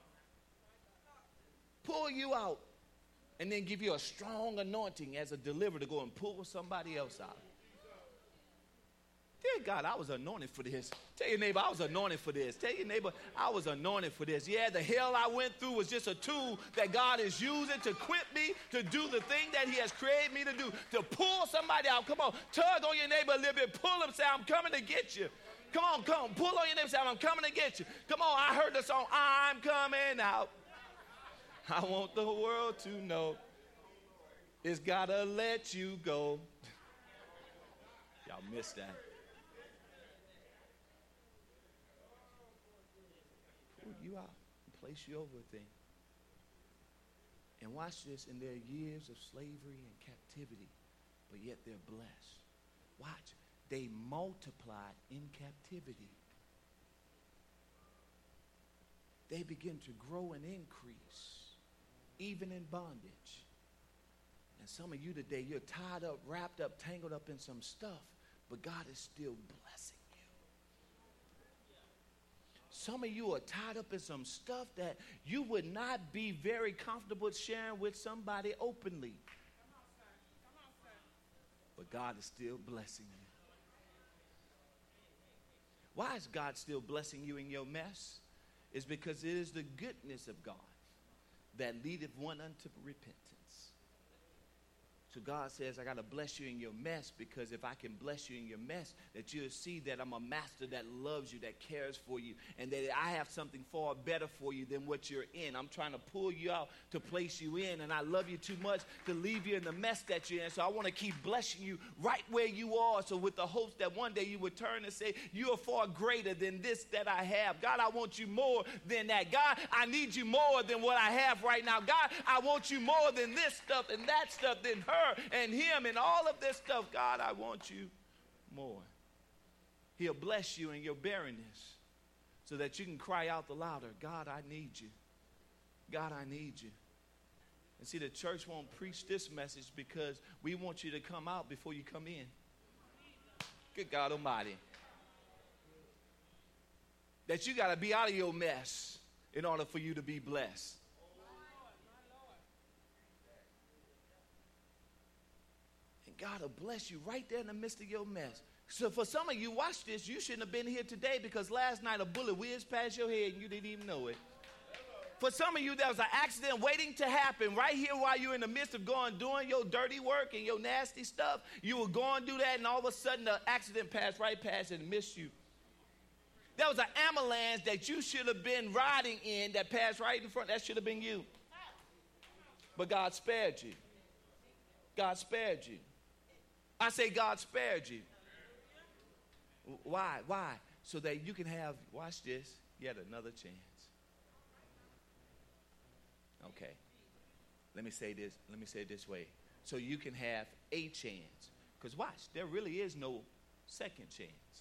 Pull you out and then give you a strong anointing as a deliverer to go and pull somebody else out. Dear God, I was anointed for this. Tell your neighbor, I was anointed for this. Tell your neighbor, I was anointed for this. Yeah, the hell I went through was just a tool that God is using to equip me to do the thing that he has created me to do, to pull somebody out. Come on, tug on your neighbor a little bit. Pull him, say, I'm coming to get you. Come on, come on. Pull on your neighbor, say, I'm coming to get you. Come on, I heard the song, I'm coming out. I want the world to know it's got to let you go. Y'all missed that. You out and place you over a thing. And watch this, in their years of slavery and captivity, but yet they're blessed. Watch, they multiplied in captivity. They begin to grow and increase, even in bondage. And some of you today, you're tied up, wrapped up, tangled up in some stuff, but God is still blessing. Some of you are tied up in some stuff that you would not be very comfortable sharing with somebody openly. But God is still blessing you. Why is God still blessing you in your mess? It's because it is the goodness of God that leadeth one unto repentance. So God says, I got to bless you in your mess, because if I can bless you in your mess, that you'll see that I'm a master that loves you, that cares for you, and that I have something far better for you than what you're in. I'm trying to pull you out to place you in, and I love you too much to leave you in the mess that you're in. So I want to keep blessing you right where you are, so with the hopes that one day you would turn and say, you are far greater than this that I have. God, I want you more than that. God, I need you more than what I have right now. God, I want you more than this stuff and that stuff, than her and him and all of this stuff. God, I want you more. He'll bless you in your barrenness so that you can cry out the louder, God, I need you. God, I need you. And see, the church won't preach this message because we want you to come out before you come in. Good God Almighty. That you got to be out of your mess in order for you to be blessed. God will bless you right there in the midst of your mess. So for some of you, watch this. You shouldn't have been here today because last night a bullet whizzed past your head and you didn't even know it. For some of you, there was an accident waiting to happen right here while you're in the midst of going, doing your dirty work and your nasty stuff. You were going to do that, and all of a sudden the accident passed right past and missed you. There was an ambulance that you should have been riding in that passed right in front. That should have been you. But God spared you. God spared you. I say God spared you. Why? Why? So that you can have, watch this, yet another chance. Okay. Let me say this. Let me say it this way. So you can have a chance. Because watch, there really is no second chance.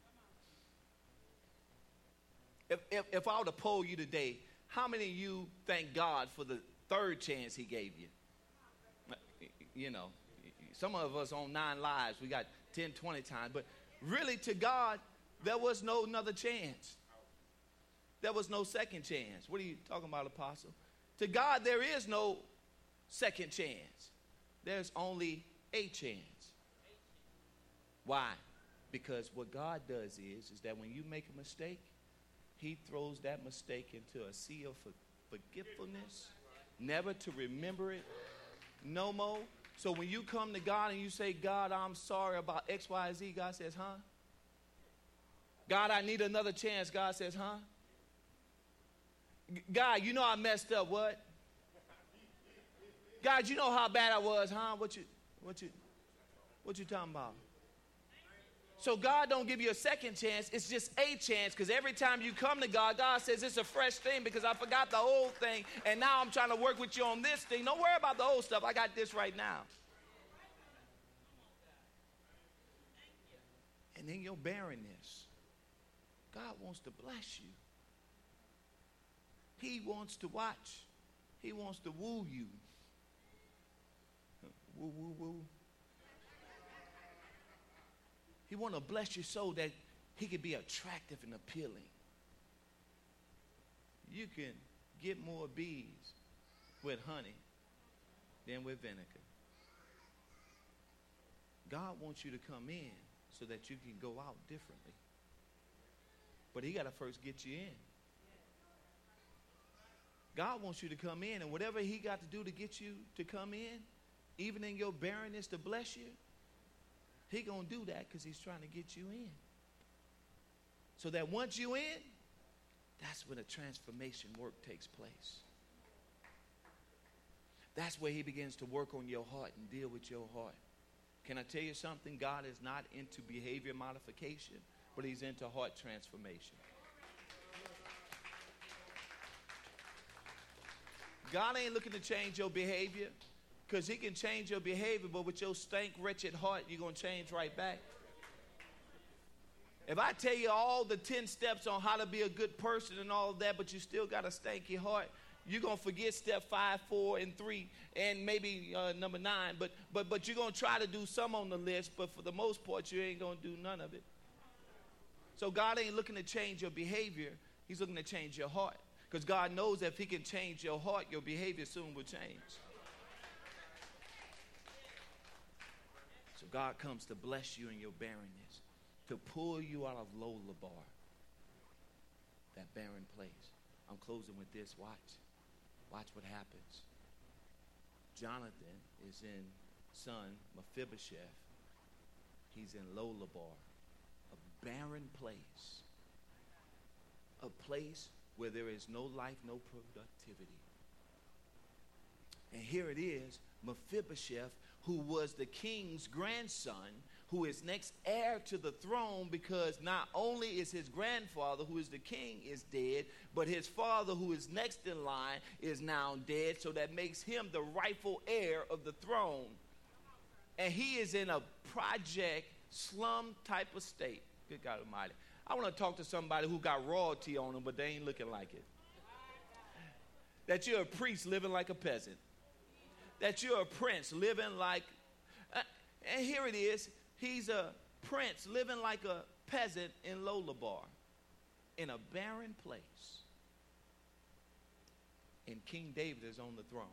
If, if, if I were to poll you today, how many of you thank God for the third chance he gave you? You know. Some of us on nine lives, we got ten, twenty times. But really, to God, there was no another chance. There was no second chance. What are you talking about, Apostle? To God, there is no second chance. There's only a chance. Why? Because what God does is, is that when you make a mistake, he throws that mistake into a sea of forgetfulness, never to remember it no more. So when you come to God and you say, God, I'm sorry about X, Y, Z, God says, huh? God, I need another chance. God says, huh? God, you know I messed up. What? God, you know how bad I was, huh? What you, what you, what you talking about? So God don't give you a second chance. It's just a chance, because every time you come to God, God says it's a fresh thing because I forgot the old thing, and now I'm trying to work with you on this thing. Don't worry about the old stuff. I got this right now. And in your barrenness, God wants to bless you. He wants to watch. He wants to woo you. Woo, woo, woo. He wants to bless you so that he can be attractive and appealing. You can get more bees with honey than with vinegar. God wants you to come in so that you can go out differently. But he got to first get you in. God wants you to come in, and whatever he got to do to get you to come in, even in your barrenness to bless you, he going to do that because he's trying to get you in. So that once you in, that's when a transformation work takes place. That's where he begins to work on your heart and deal with your heart. Can I tell you something? God is not into behavior modification, but he's into heart transformation. God ain't looking to change your behavior, because he can change your behavior, but with your stank, wretched heart, you're going to change right back. If I tell you all the ten steps on how to be a good person and all of that, but you still got a stanky heart, you're going to forget step five, four, and three, and maybe uh, number nine. But, but, but you're going to try to do some on the list, but for the most part, you ain't going to do none of it. So God ain't looking to change your behavior. He's looking to change your heart. Because God knows that if he can change your heart, your behavior soon will change. So God comes to bless you in your barrenness, to pull you out of Lodabar, that barren place. I'm closing with this. Watch. Watch what happens. Jonathan is in son Mephibosheth. He's in Lodabar, a barren place. A place where there is no life, no productivity. And here it is, Mephibosheth, who was the king's grandson, who is next heir to the throne, because not only is his grandfather, who is the king, is dead, but his father, who is next in line, is now dead, so that makes him the rightful heir of the throne. And he is in a project slum type of state. Good God Almighty. I want to talk to somebody who got royalty on them, but they ain't looking like it. That you're a priest living like a peasant. That you're a prince living like, uh, and here it is, he's a prince living like a peasant in Lodabar, in a barren place. And King David is on the throne.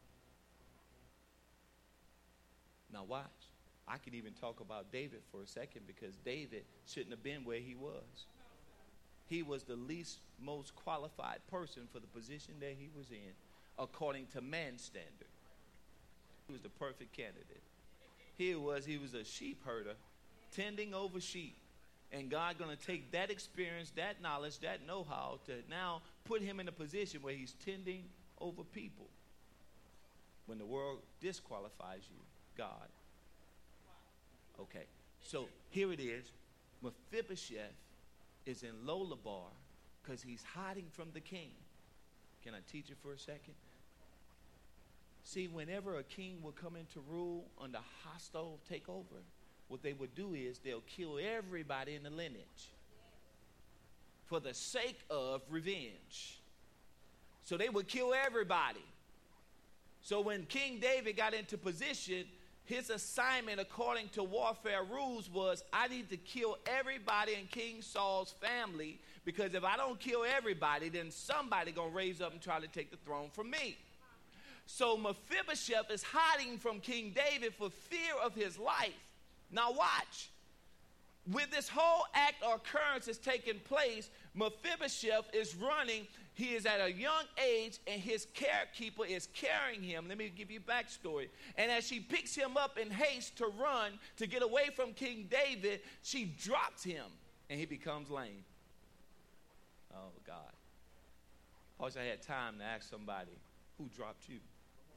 Now watch. I could even talk about David for a second, because David shouldn't have been where he was. He was the least most qualified person for the position that he was in, according to man's standard. He was the perfect candidate. Here was, he was a sheep herder, tending over sheep. And God going to take that experience, that knowledge, that know-how to now put him in a position where he's tending over people. When the world disqualifies you, God. Okay, so here it is. Mephibosheth is in Lodabar because he's hiding from the king. Can I teach it for a second? See, whenever a king will come into rule under hostile takeover, what they would do is they'll kill everybody in the lineage for the sake of revenge. So they would kill everybody. So when King David got into position, his assignment according to warfare rules was, I need to kill everybody in King Saul's family, because if I don't kill everybody, then somebody going to raise up and try to take the throne from me. So Mephibosheth is hiding from King David for fear of his life. Now watch. With this whole act or occurrence is taking place, Mephibosheth is running. He is at a young age, and his carekeeper is carrying him. Let me give you backstory. And as she picks him up in haste to run, to get away from King David, she drops him, and he becomes lame. Oh, God. I wish I had time to ask somebody, who dropped you?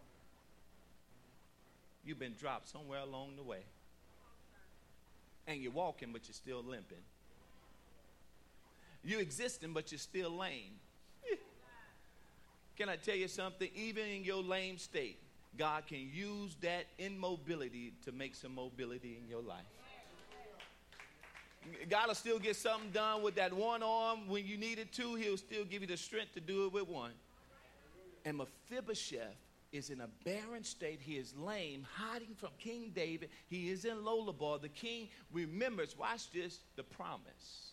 You've been dropped somewhere along the way. And you're walking, but you're still limping. You're existing, but you're still lame. Can I tell you something? Even in your lame state, God can use that immobility to make some mobility in your life. God will still get something done with that one arm when you need it to. He'll still give you the strength to do it with one. And Mephibosheth is in a barren state. He is lame, hiding from King David. He is in Lodabar. The king remembers, watch this, the promise.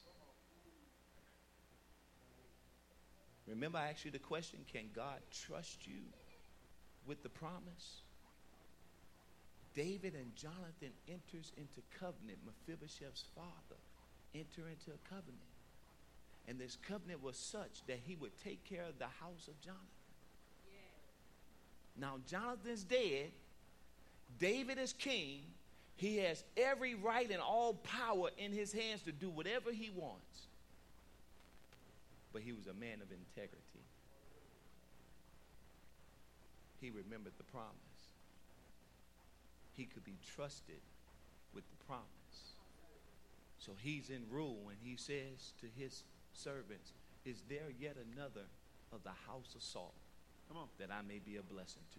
Remember, I asked you the question, can God trust you with the promise? David and Jonathan enters into covenant. Mephibosheth's father entered into a covenant. And this covenant was such that he would take care of the house of Jonathan. Yeah. Now, Jonathan's dead. David is king. He has every right and all power in his hands to do whatever he wants. But he was a man of integrity. He remembered the promise. He could be trusted with the promise. So he's in rule when he says to his servants, is there yet another of the house of Saul Come on. that I may be a blessing to?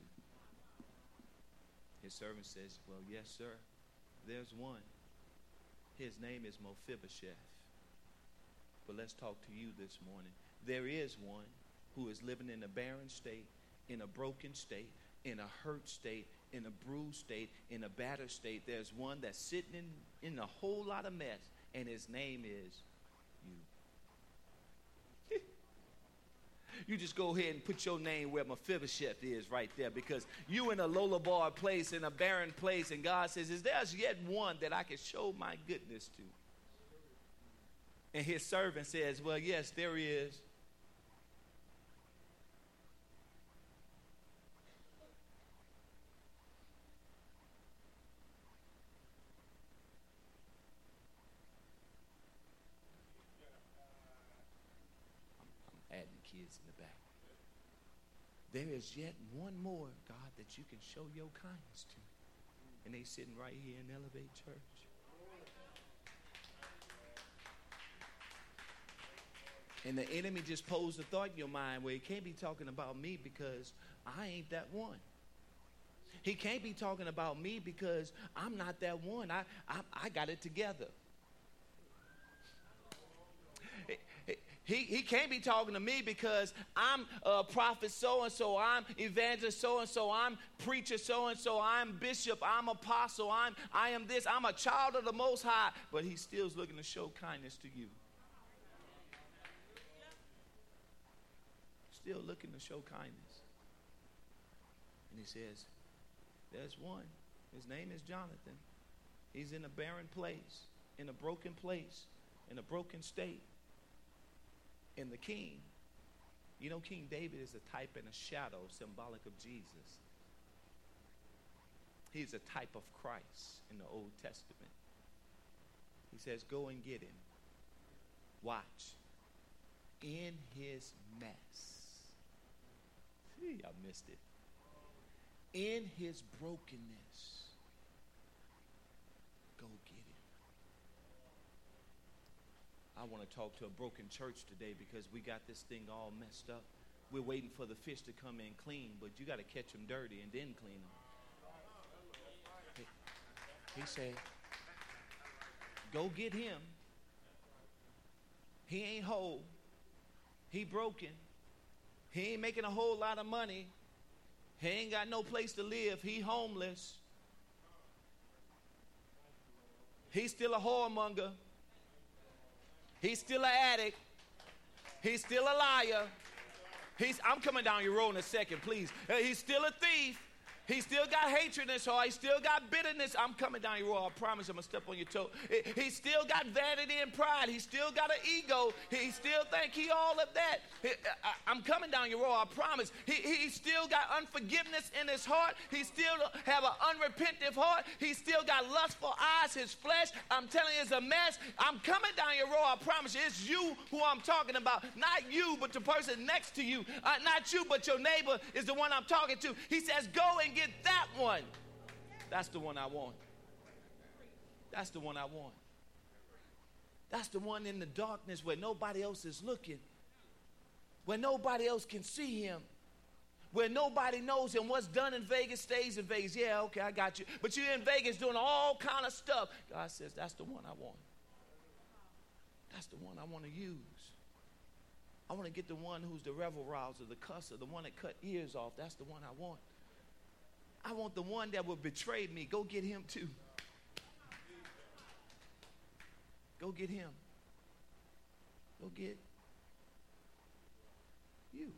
His servant says, well, yes, sir. There's one. His name is Mephibosheth. But let's talk to you this morning. There is one who is living in a barren state, in a broken state, in a hurt state, in a bruised state, in a battered state. There's one that's sitting in, in a whole lot of mess, and his name is you. You just go ahead and put your name where Mephibosheth is right there, because you in a Lodabar place, in a barren place, and God says, is there yet one that I can show my goodness to? And his servant says, well, yes, there is. Kids in the back. There is yet one more, God, that you can show your kindness to. And they sitting right here in Elevate Church. And the enemy just posed a thought in your mind where he can't be talking about me because I ain't that one. He can't be talking about me because I'm not that one. I, I, I got it together. He, he can't be talking to me because I'm a prophet so-and-so, I'm evangelist so-and-so, I'm preacher so-and-so, I'm bishop, I'm apostle, I'm, I am this, I'm a child of the Most High. But he still is looking to show kindness to you. Still looking to show kindness. And he says, there's one. His name is Jonathan. He's in a barren place, in a broken place, in a broken state. And the king, you know, King David is a type and a shadow symbolic of Jesus. He's a type of Christ in the Old Testament. He says, go and get him. Watch. In his mess. See, I missed it. In his brokenness. Go get him. I want to talk to a broken church today because we got this thing all messed up. We're waiting for the fish to come in clean, but you got to catch them dirty and then clean them. He, he said, go get him. He ain't whole. He broken. He ain't making a whole lot of money. He ain't got no place to live. He homeless. He's still a whoremonger. He's still an addict. He's still a liar. He's, I'm coming down your road in a second, please. Uh, he's still a thief. He still got hatred in his heart. He still got bitterness. I'm coming down your road. I promise I'm going to step on your toe. He, he still got vanity and pride. He still got an ego. He still think he all of that. He, I, I'm coming down your road. I promise. He, he still got unforgiveness in his heart. He still have an unrepentant heart. He still got lustful eyes. His flesh, I'm telling you, is a mess. I'm coming down your road. I promise you. It's you who I'm talking about. Not you, but the person next to you. Uh, not you, but your neighbor is the one I'm talking to. He says, go and get that one. That's the one I want. That's the one I want. That's the one in the darkness where nobody else is looking, where nobody else can see him, where nobody knows him. What's done in Vegas stays in Vegas. Yeah, okay, I got you. But you're in Vegas doing all kind of stuff. God says, that's the one I want. That's the one I want to use. I want to get the one who's the revel rouser, the cusser, the one that cut ears off. That's the one I want. I want the one that will betray me. Go get him too. Go get him. Go get you.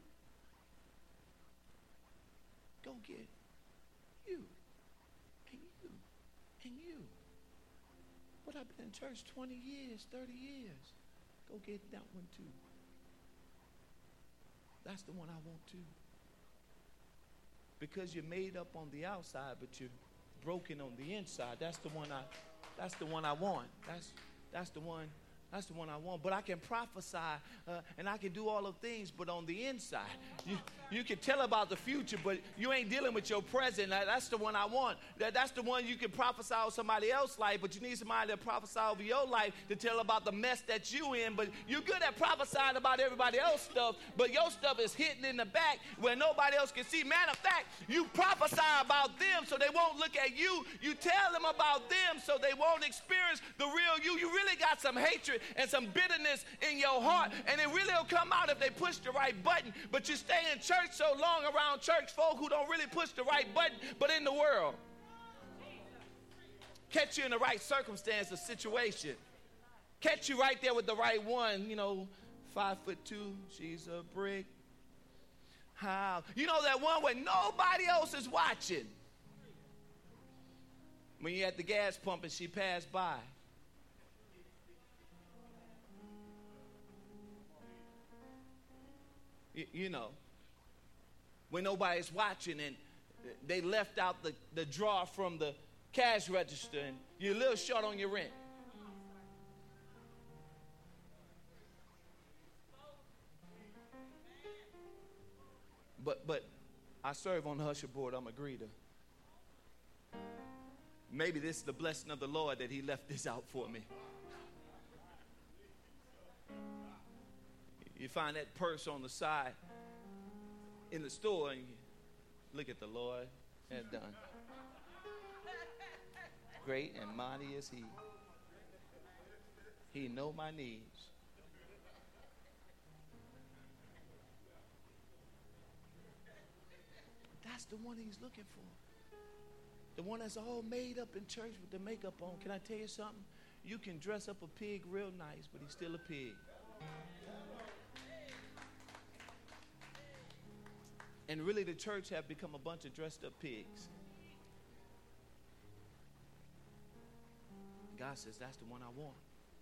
Go get you. And you. And you. But I've been in church twenty years, thirty years. Go get that one too. That's the one I want too. Because you're made up on the outside, but you're broken on the inside. That's the one I that's the one I want. That's that's the one That's the one I want. But I can prophesy uh, and I can do all of things, but on the inside, you, you can tell about the future, but you ain't dealing with your present. That, that's the one I want. That, that's the one you can prophesy over somebody else's life, but you need somebody to prophesy over your life to tell about the mess that you in. But you're good at prophesying about everybody else's stuff, but your stuff is hidden in the back where nobody else can see. Matter of fact, you prophesy about them so they won't look at you. You tell them about them so they won't experience the real you. You really got some hatred and some bitterness in your heart, and it really will come out if they push the right button. But you stay in church so long around church folk who don't really push the right button, but in the world. Catch you in the right circumstance or situation. Catch you right there with the right one, you know, five foot two, she's a brick. How? You know that one where nobody else is watching. When you're at the gas pump and she passed by. You know, when nobody's watching and they left out the, the drawer from the cash register and you're a little short on your rent. But but I serve on the usher board. I'm a greeter. Maybe this is the blessing of the Lord that he left this out for me. You find that purse on the side in the store and you look at the Lord has done. Great and mighty is he. He know my needs. That's the one he's looking for. The one that's all made up in church with the makeup on. Can I tell you something? You can dress up a pig real nice, but he's still a pig. And really the church have become a bunch of dressed up pigs. God says, that's the one I want.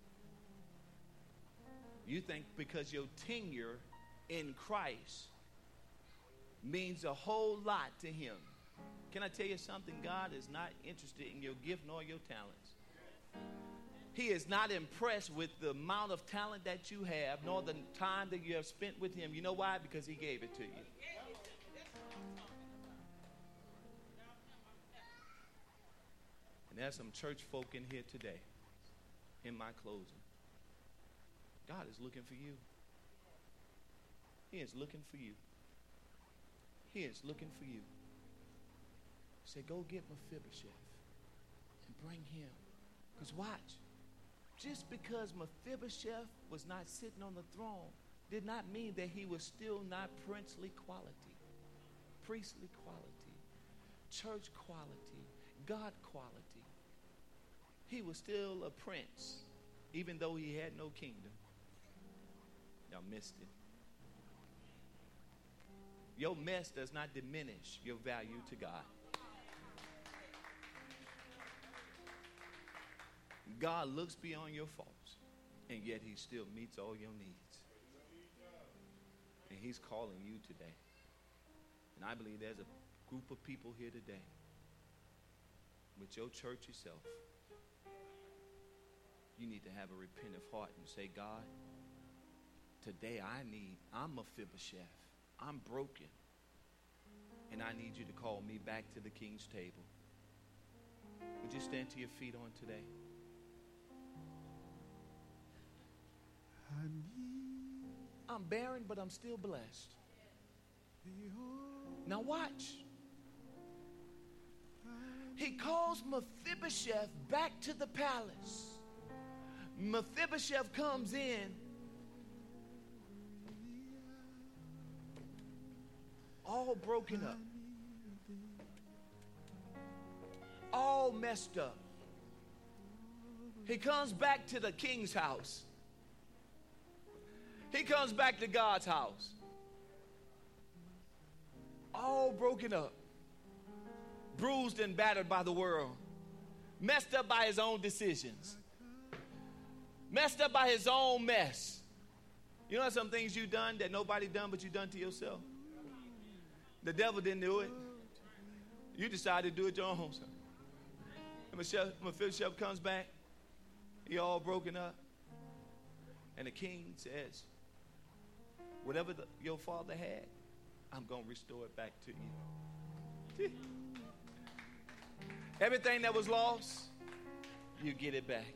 You think because your tenure in Christ means a whole lot to him. Can I tell you something? God is not interested in your gift nor your talents. He is not impressed with the amount of talent that you have, nor the time that you have spent with him. You know why? Because he gave it to you. And there's some church folk in here today, in my closing. God is looking for you. He is looking for you. He is looking for you. Say, go get Mephibosheth and bring him. Because watch, just because Mephibosheth was not sitting on the throne did not mean that he was still not princely quality, priestly quality, church quality, God quality. He was still a prince, even though he had no kingdom. Y'all missed it. Your mess does not diminish your value to God. God looks beyond your faults, and yet he still meets all your needs. And he's calling you today. And I believe there's a group of people here today with your church yourself. You need to have a repentant heart and say, God, today I need, I'm Mephibosheth. I'm broken. And I need you to call me back to the king's table. Would you stand to your feet on today? I'm barren, but I'm still blessed. Now watch. He calls Mephibosheth back to the palace. Mephibosheth comes in all broken up, all messed up. He comes back to the king's house. He comes back to God's house, all broken up, bruised and battered by the world, messed up by his own decisions, messed up by his own mess. You know some things you've done that nobody done but you done to yourself? The devil didn't do it. You decided to do it your own self. And Mephibosheth comes back. He all broken up. And the king says, whatever the, your father had, I'm going to restore it back to you. Everything that was lost, you get it back.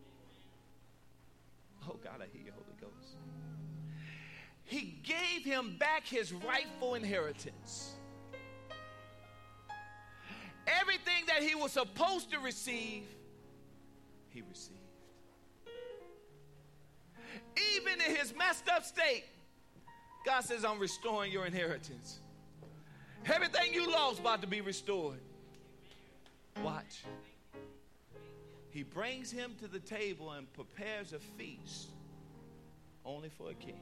Oh, God, I hear you, Holy Ghost. He gave him back his rightful inheritance. Everything that he was supposed to receive, he received. Even in his messed up state, God says, I'm restoring your inheritance. Everything you lost is about to be restored. Watch. He brings him to the table and prepares a feast only for a king.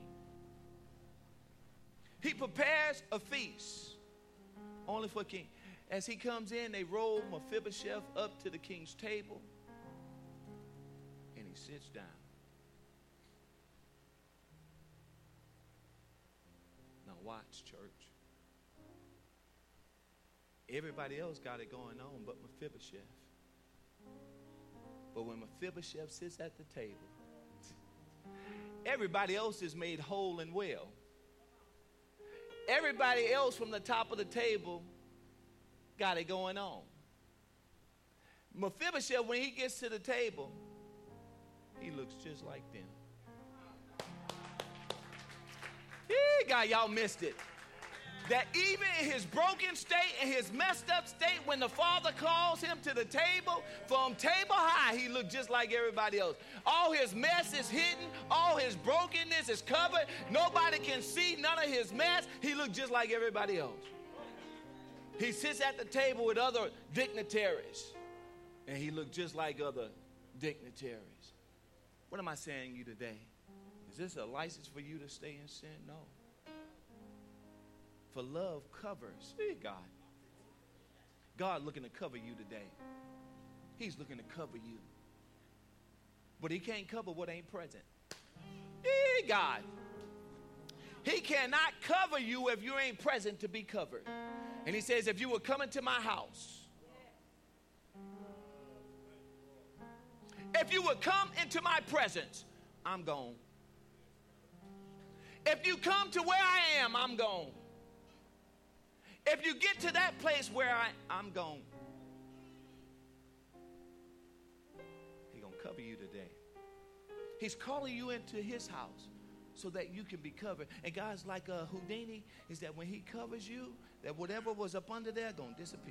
He prepares a feast only for a king. As he comes in, they roll Mephibosheth up to the king's table, and he sits down. Now watch, church. Everybody else got it going on but Mephibosheth. But when Mephibosheth sits at the table, everybody else is made whole and well. Everybody else from the top of the table got it going on. Mephibosheth, when he gets to the table, he looks just like them. Hey, God, y'all missed it. That even in his broken state and his messed up state, when the Father calls him to the table, from table high, he looked just like everybody else. All his mess is hidden. All his brokenness is covered. Nobody can see none of his mess. He looked just like everybody else. He sits at the table with other dignitaries, and he looked just like other dignitaries. What am I saying to you today? Is this a license for you to stay in sin? No. For love covers. See, God. God looking to cover you today. He's looking to cover you. But he can't cover what ain't present. Hey, God. He cannot cover you if you ain't present to be covered. And he says, if you will come into my house, if you will come into my presence, I'm gone. If you come to where I am, I'm gone. If you get to that place where I, I'm gone, he's going to cover you today. He's calling you into his house so that you can be covered. And God's like a Houdini, is that when he covers you, that whatever was up under there going to disappear.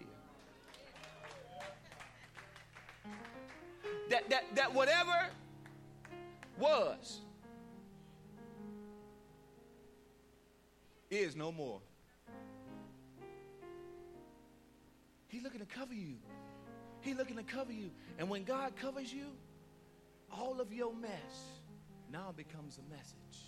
That, that, that whatever was is no more. He's looking to cover you. He's looking to cover you. And when God covers you, all of your mess now becomes a message.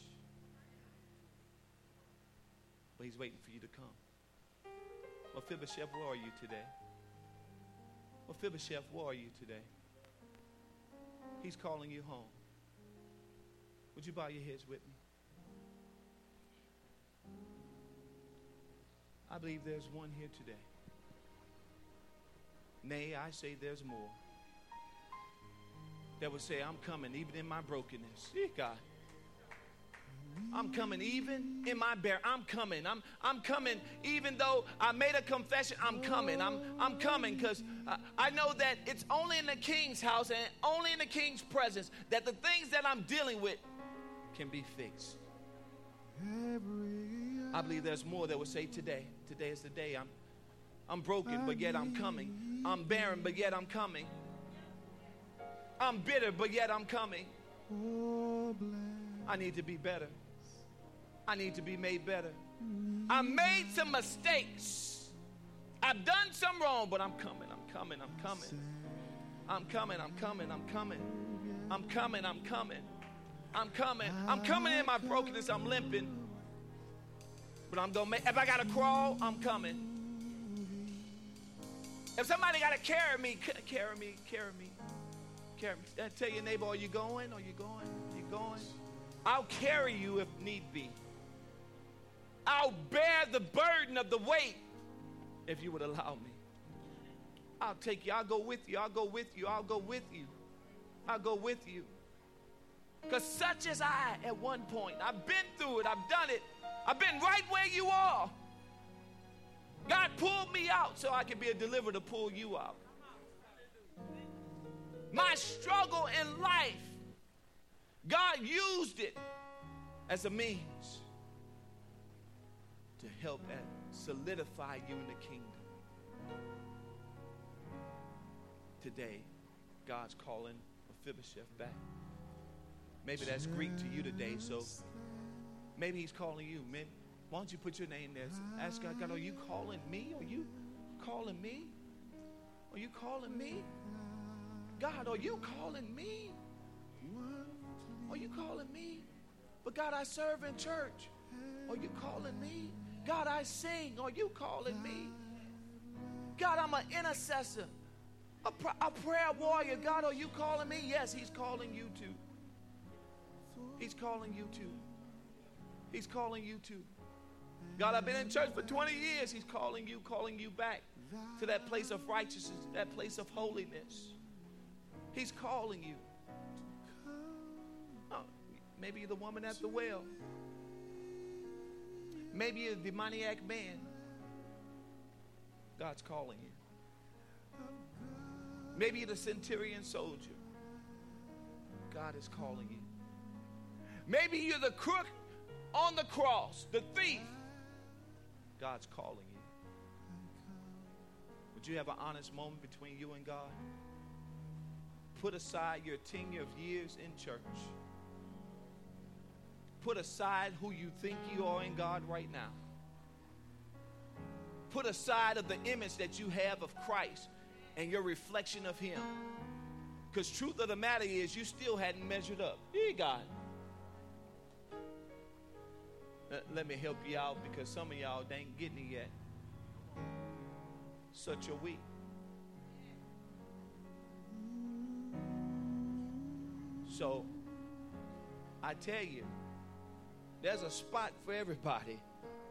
But he's waiting for you to come. Mephibosheth, where are you today? Mephibosheth, where are you today? He's calling you home. Would you bow your heads with me? I believe there's one here today. Nay, I say there's more. That would say, I'm coming even in my brokenness. See, God. I'm coming even in my bear. I'm coming. I'm I'm coming even though I made a confession. I'm coming. I'm I'm coming because uh, I know that it's only in the king's house and only in the king's presence that the things that I'm dealing with can be fixed. I believe there's more that would say today. Today is the day. I'm I'm broken, but yet I'm coming. I'm barren, but yet I'm coming. I'm bitter, but yet I'm coming. I need to be better. I need to be made better. I made some mistakes. I've done some wrong, but I'm coming, I'm coming, I'm coming. I'm coming, I'm coming, I'm coming. I'm coming, I'm coming. I'm coming. I'm coming in my brokenness. I'm limping. But I'm going to make, if I got to crawl, I'm coming. If somebody got to carry me, carry me, carry me, carry me. I tell your neighbor, are you going? Are you going? Are you going? I'll carry you if need be. I'll bear the burden of the weight if you would allow me. I'll take you. I'll go with you. I'll go with you. I'll go with you. I'll go with you. Because such as I at one point, I've been through it. I've done it. I've been right where you are. God pulled me out so I can be a deliverer to pull you out. My struggle in life, God used it as a means to help and solidify you in the kingdom. Today, God's calling Mephibosheth back. Maybe that's Greek to you today, so maybe he's calling you. Maybe, why don't you put your name there? Ask God, God, are you calling me? Are you calling me? Are you calling me? God, are you calling me? Are you calling me? But God, I serve in church. Are you calling me? God, I sing. Are you calling me? God, I'm an intercessor, a, pr- a prayer warrior. God, are you calling me? Yes, he's calling you too. He's calling you too. He's calling you too. God, I've been in church for twenty years. He's calling you, calling you back to that place of righteousness, that place of holiness. He's calling you. Oh, maybe you're the woman at the well. Maybe you're the demoniac man. God's calling you. Maybe you're the centurion soldier. God is calling you. Maybe you're the crook on the cross, the thief. God's calling you. Would you have an honest moment between you and God? Put aside your tenure of years in church. Put aside who you think you are in God right now. Put aside of the image that you have of Christ and your reflection of him. Because truth of the matter is you still hadn't measured up. Hey, God. Let me help you out because some of y'all ain't getting it yet. Such a week. So, I tell you, there's a spot for everybody.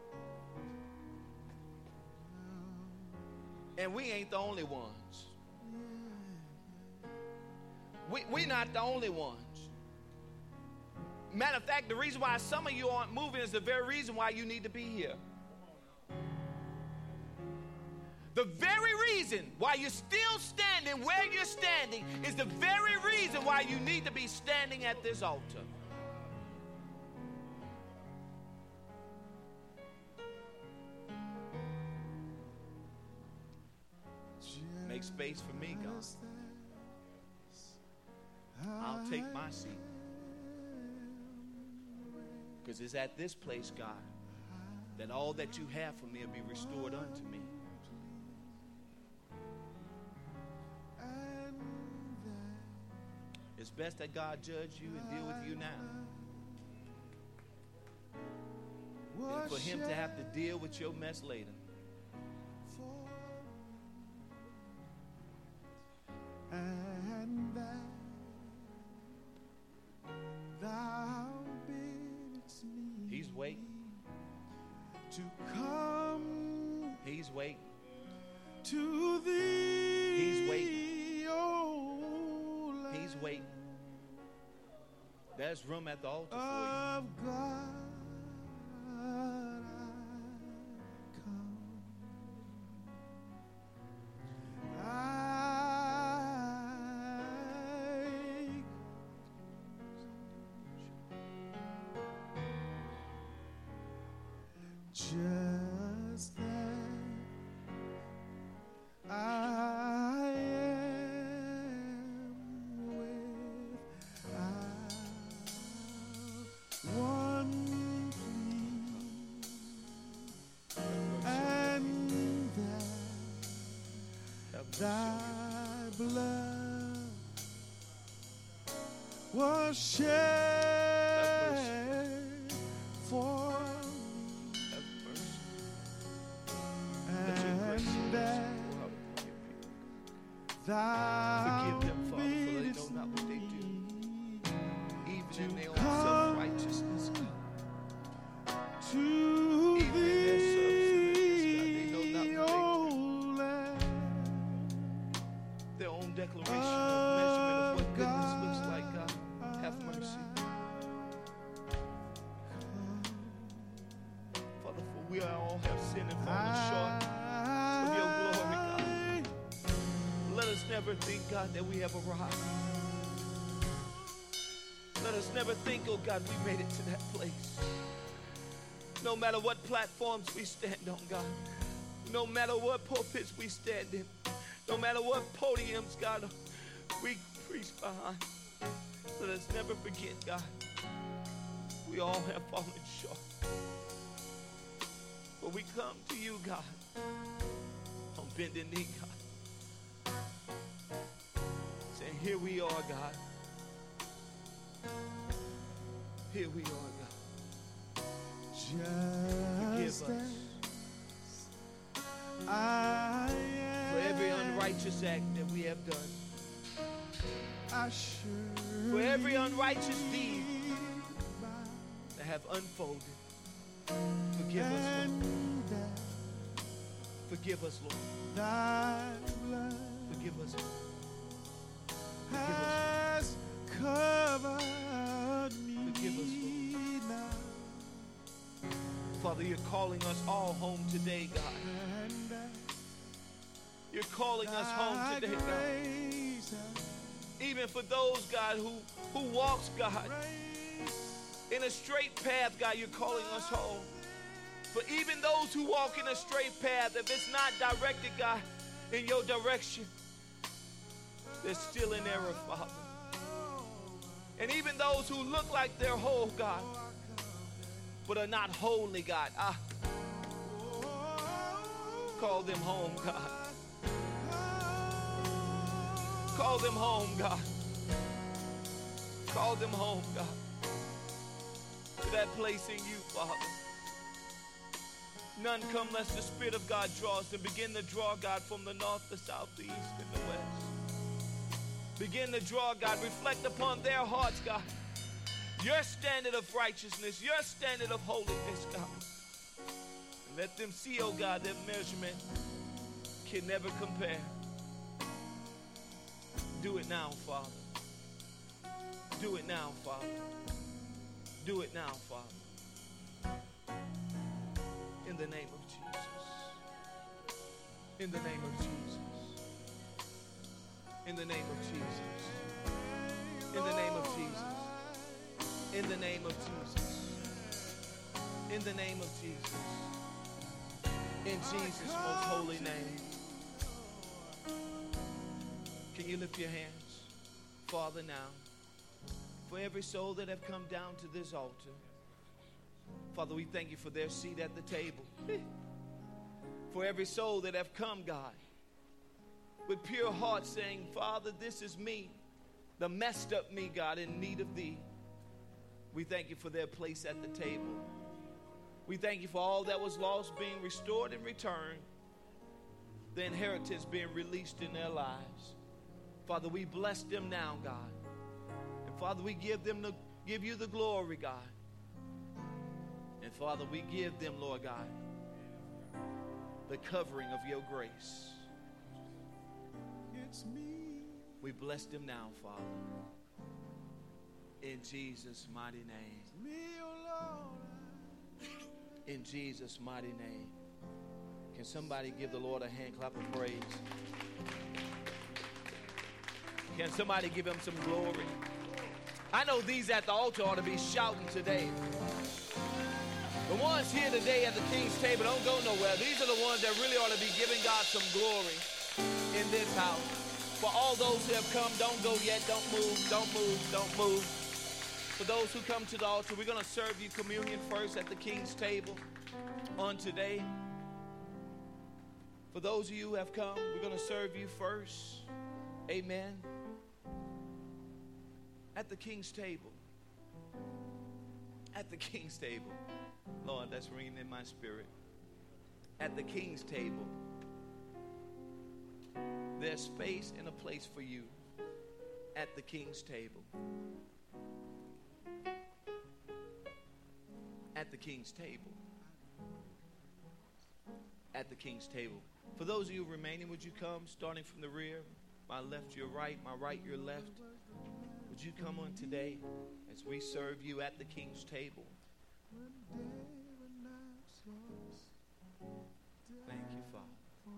And we ain't the only ones. We, we're not the only ones. Matter of fact, the reason why some of you aren't moving is the very reason why you need to be here. The very reason why you're still standing where you're standing is the very reason why you need to be standing at this altar. Make space for me, God. I'll take my seat. Because it's at this place, God, that all that you have for me will be restored unto me. It's best that God judge you and deal with you now than for him to have to deal with your mess later. And that thou biddest me He's waiting. to come He's waiting. to thee. He's waiting. Oh, He's waiting. There's room at the altar for you. of God, I come. I just that I am without blood was shed for me, Have mercy. Let your grace and and that mercy pour out upon your people. thou Forgive them, Father, for they know biddest not what they do. me Even in their own come self-righteousness, God. to Even in their self-centeredness, God, they know not thee, what O Lamb they do. Their own declaration of measurement of what goodness looks like, God. Have mercy. Father, for we all have sinned and fallen short of your glory, God. Let us never think, God, that we have arrived. Let us never think, oh God, we made it to that place. No matter what platforms we stand on, God. No matter what pulpits we stand in. No matter what podiums, God, we preach behind. Let us never forget, God, we all have fallen short. But we come to you, God, on bended knee, God, saying, here we are, God. Here we are, God. just Forgive us as I am. for every unrighteous act that we have done. I surely For every unrighteous deed bow that have unfolded. Forgive us, Lord. and that Forgive us, Lord. thy blood Forgive us, Lord. has covered me Forgive us, now, Father, you're calling us all home today, God. and that You're calling us home thy today, God. grace has Even for those, God, who, who walks, God, raised in a straight path, God, you're calling us home. For even those who walk in a straight path, if it's not directed, God, in your direction, they're still in error, Father. And even those who look like they're whole, God, but are not holy, God, ah, call them home, God. Call them home, God. Call them home, God. To that place in you, Father. None come unless the Spirit of God draws them. Begin to draw, God, from the north, the south, the east, and the west. Begin to draw, God. Reflect upon their hearts, God. Your standard of righteousness, your standard of holiness, God. And let them see, oh God, that measurement can never compare. Do it now, Father. Do it now, Father. Do it now, Father. In the name of Jesus. In the name of Jesus. In the name of Jesus. In the name of Jesus. In the name of Jesus. In the name of Jesus. In Jesus' most holy name. Can you lift your hands, Father, now, for every soul that have come down to this altar. Father, we thank you for their seat at the table. For every soul that have come, God, with pure heart saying, Father, this is me, the messed up me, God, in need of thee. We thank you for their place at the table. We thank you for all that was lost being restored and returned, the inheritance being released in their lives. Father, we bless them now, God. And Father, we give them the, give you the glory, God. And Father, we give them, Lord God, the covering of your grace. it's me. We bless them now, Father. In Jesus' mighty name. It's me, oh Lord. In Jesus' mighty name. Can somebody give the Lord a hand clap of praise? Can somebody give him some glory? I know these at the altar ought to be shouting today. The ones here today at the King's table don't go nowhere. These are the ones that really ought to be giving God some glory in this house. For all those who have come, don't go yet. Don't move. Don't move. Don't move. For those who come to the altar, we're going to serve you communion first at the King's table on today. For those of you who have come, we're going to serve you first Amen. At the King's table. At the King's table. Lord, that's ringing in my spirit. At the King's table. There's space and a place for you. At the King's table. At the King's table. At the King's table. For those of you remaining, would you come starting from the rear? My left, your right. My right, your left. Would you come on today as we serve you at the King's table? Thank you, Father.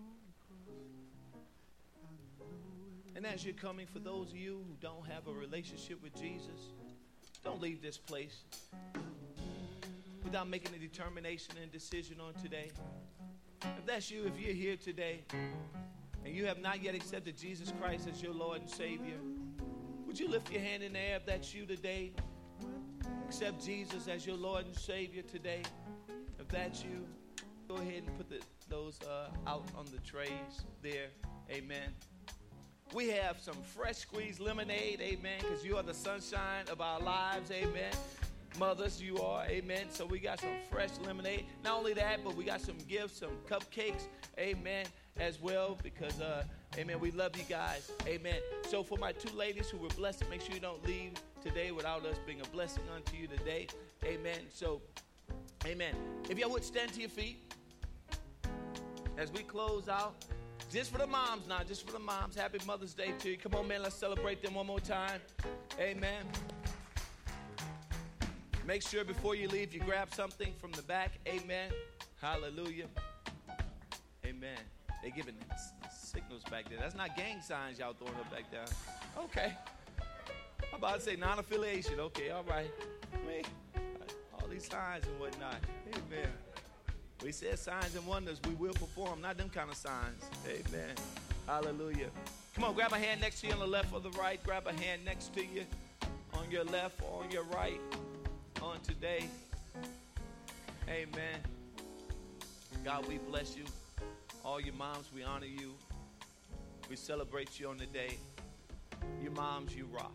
And as you're coming, for those of you who don't have a relationship with Jesus, don't leave this place without making a determination and decision on today. If that's you, if you're here today and you have not yet accepted Jesus Christ as your Lord and Savior, would you lift your hand in the air if that's you today? Accept Jesus as your Lord and Savior today. If that's you, go ahead and put the, those uh, out on the trays there. Amen. We have some fresh squeezed lemonade. Amen. Because you are the sunshine of our lives. Amen. Mothers, you are. Amen. So we got some fresh lemonade. Not only that, but we got some gifts, some cupcakes. Amen. As well, because, uh, amen, we love you guys. Amen. So for my two ladies who were blessed, make sure you don't leave today without us being a blessing unto you today. Amen. So, amen. If y'all would stand to your feet as we close out. Just for the moms now, just for the moms. Happy Mother's Day to you. Come on, man, let's celebrate them one more time. Amen. Make sure before you leave, you grab something from the back. Amen. Hallelujah. Amen. They're giving signals back there. That's not gang signs y'all throwing up back there. Okay. I'm about to say non-affiliation. Okay, all right. I mean, all these signs and whatnot. Amen. We said signs and wonders we will perform, not them kind of signs. Amen. Hallelujah. Come on, grab a hand next to you on the left or the right. Grab a hand next to you on your left or on your right on today. Amen. God, we bless you. All your moms, we honor you. We celebrate you on the day. You moms, you rock.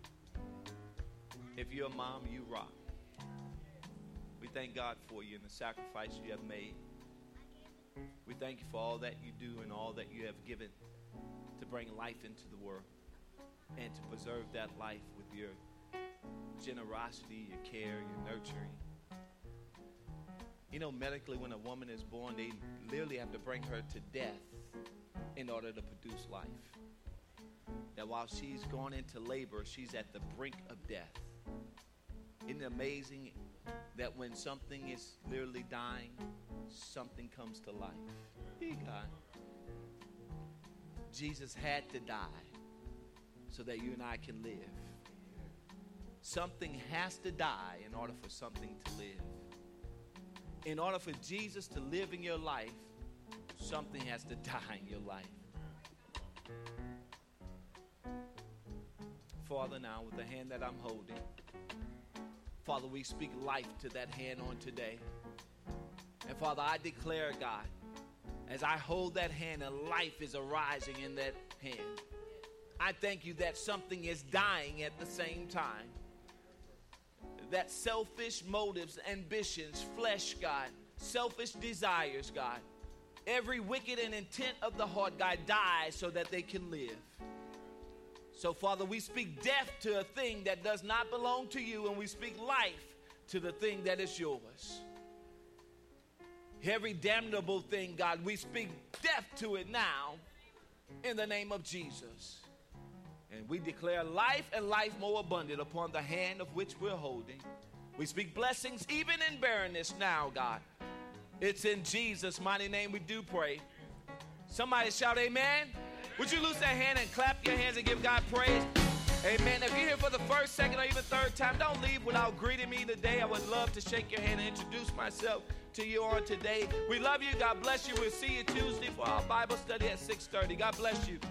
If you're a mom, you rock. We thank God for you and the sacrifice you have made. We thank you for all that you do and all that you have given to bring life into the world and to preserve that life with your generosity, your care, your nurturing. You know, medically, when a woman is born, they literally have to bring her to death in order to produce life. That while she's gone into labor, she's at the brink of death. Isn't it amazing that when something is literally dying, something comes to life? Hey, God. Jesus had to die so that you and I can live. Something has to die in order for something to live. In order for Jesus to live in your life, something has to die in your life. Father, now with the hand that I'm holding, Father, we speak life to that hand on today. And Father, I declare, God, as I hold that hand and life is arising in that hand, I thank you that something is dying at the same time. That selfish motives, ambitions, flesh, God, selfish desires, God, every wicked and intent of the heart, God, dies so that they can live. So, Father, we speak death to a thing that does not belong to you, and we speak life to the thing that is yours. Every damnable thing, God, we speak death to it now in the name of Jesus. And we declare life and life more abundant upon the hand of which we're holding. We speak blessings even in barrenness now, God. It's in Jesus' mighty name we do pray. Somebody shout amen. Would you loose that hand and clap your hands and give God praise? Amen. If you're here for the first, second, or even third time, don't leave without greeting me today. I would love to shake your hand and introduce myself to you on today. We love you. God bless you. We'll see you Tuesday for our Bible study at six thirty. God bless you.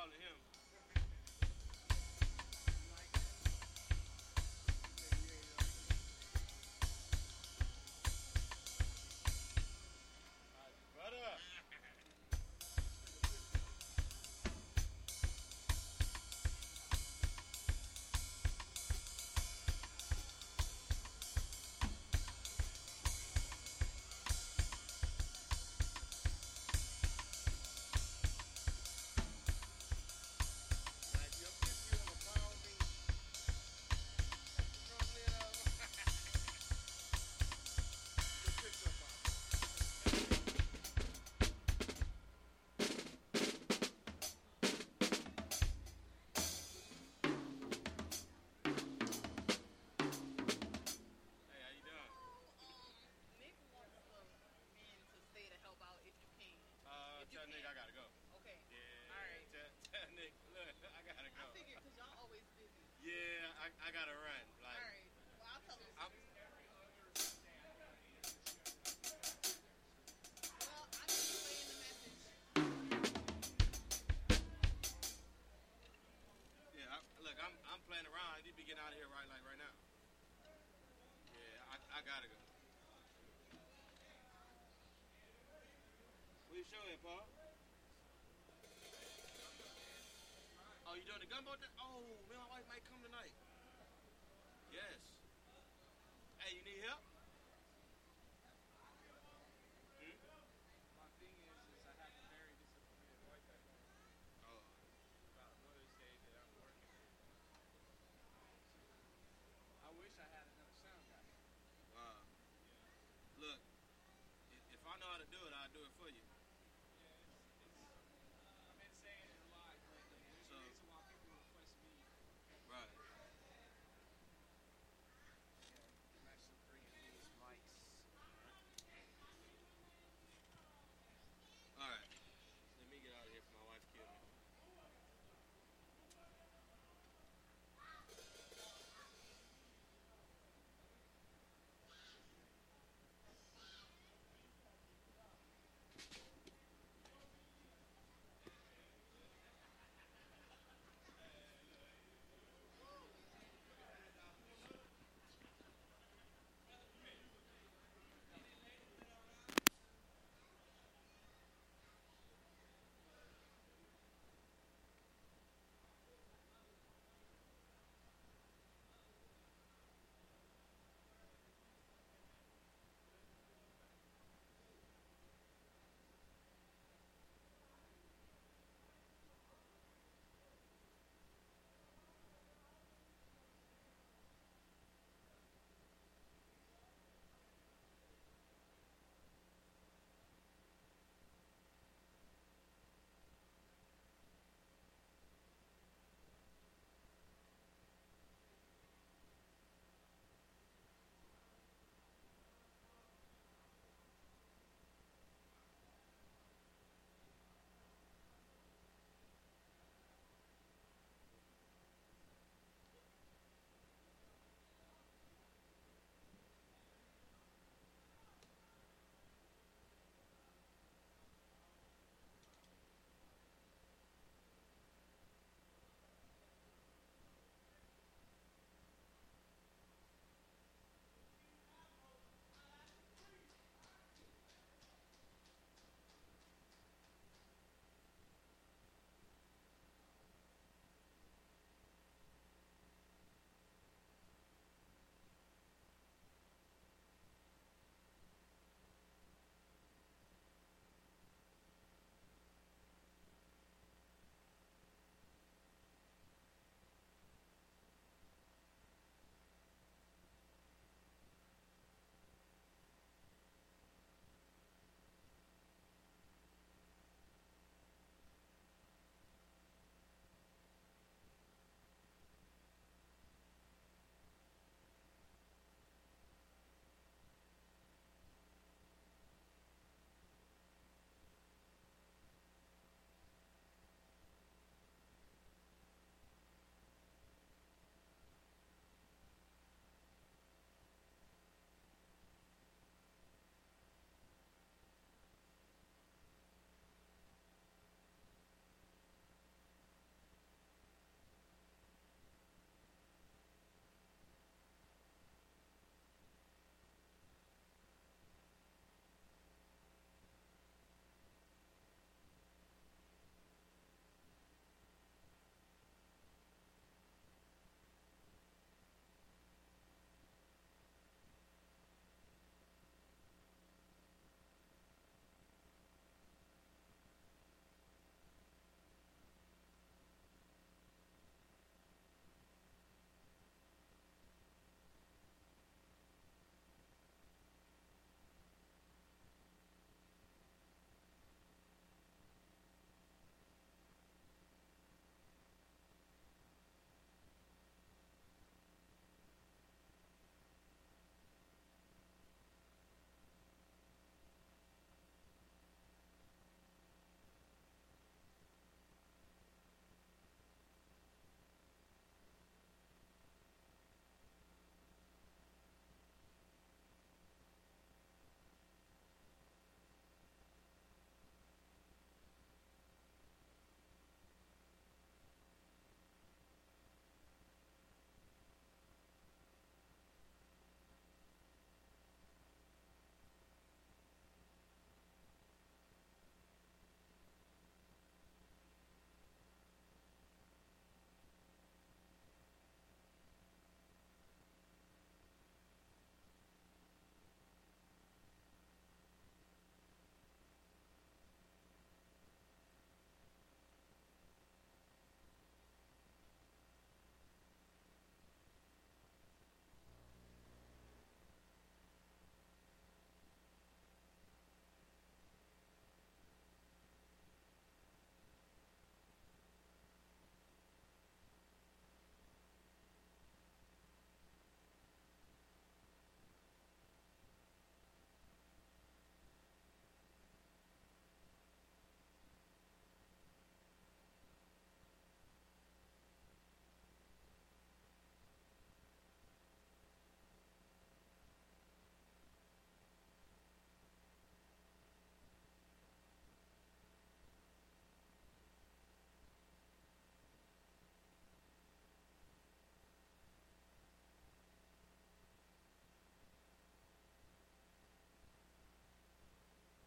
calling him. Brother. Tell Nick I gotta go. Okay. Yeah. All right. Tell, tell Nick, look, I gotta go. I figured because y'all always busy. Yeah, I, I gotta run. Like, All right. Well, I'll tell him. I'm, Well, I need to lay in the message. yeah, I, look, I'm I'm playing around. I need to be getting out of here right like right now. Yeah, I, I gotta go. What you showing, Paul? Oh, you doing the gumbo? Th- oh, man, my wife might come tonight. Yes. Hey, you need help? Hmm? My thing is, is I have a very disappointed wife at home Oh, about Mother's Day that I'm working with. I wish I had another sound guy. wow. Look, i- if I know how to do it, I'll do it for you. Yeah, it's, it's, I've been saying it a lot, but there's So- a reason why people request me. Right.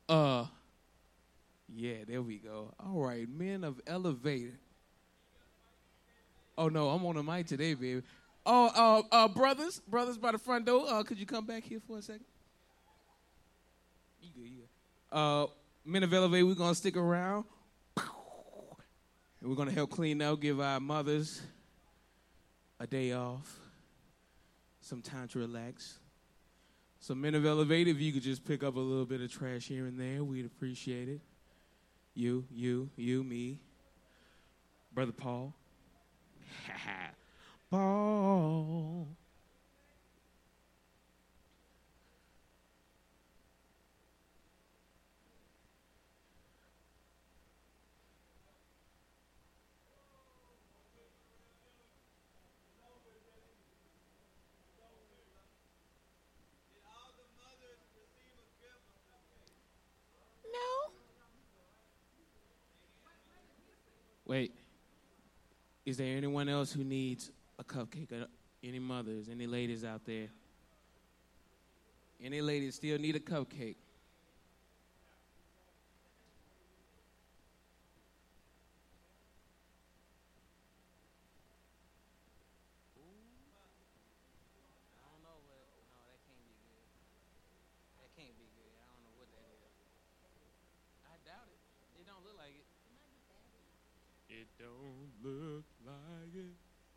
Uh, yeah, there we go. All right, Men of Elevator. Oh, no, I'm on the mic today, baby. Oh, uh, uh, brothers, brothers by the front door, uh, could you come back here for a second? You good, you good. Uh, Men of Elevator, we're going to stick around. And we're going to help clean up, give our mothers a day off, some time to relax. So Men of Elevator, if you could just pick up a little bit of trash here and there, we'd appreciate it. You, you, you, me, Brother Paul. Paul. No. Wait. Is there anyone else who needs a cupcake? Uh, Any mothers, any ladies out there? Any ladies still need a cupcake? I don't know what. No, that can't be good. That can't be good. I don't know what that is. I doubt it. It don't look like it. It don't look like it.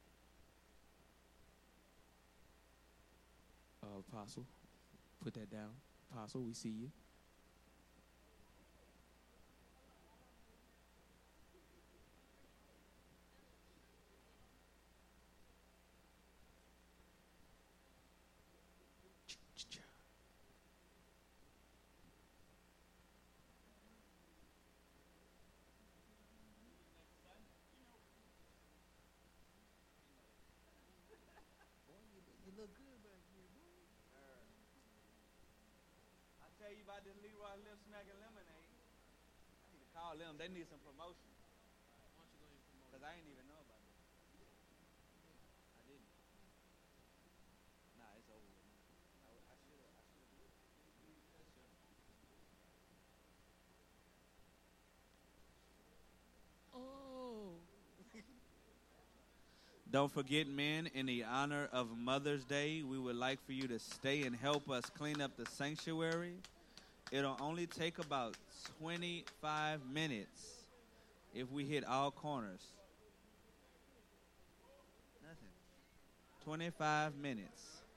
Uh, Apostle, put that down. Apostle, we see you. You look good back here, boy. I tell you about this Leroy Lip Smacking Lemonade. I need to call them. They need some promotion. Why don't you go ahead and promote? Because I ain't even know about this. I didn't. Nah, it's over with now. I, I should have. I should have. I should have. Oh. Don't forget, men, in the honor of Mother's Day, we would like for you to stay and help us clean up the sanctuary. It'll only take about twenty-five minutes if we hit all corners. Nothing. twenty-five minutes.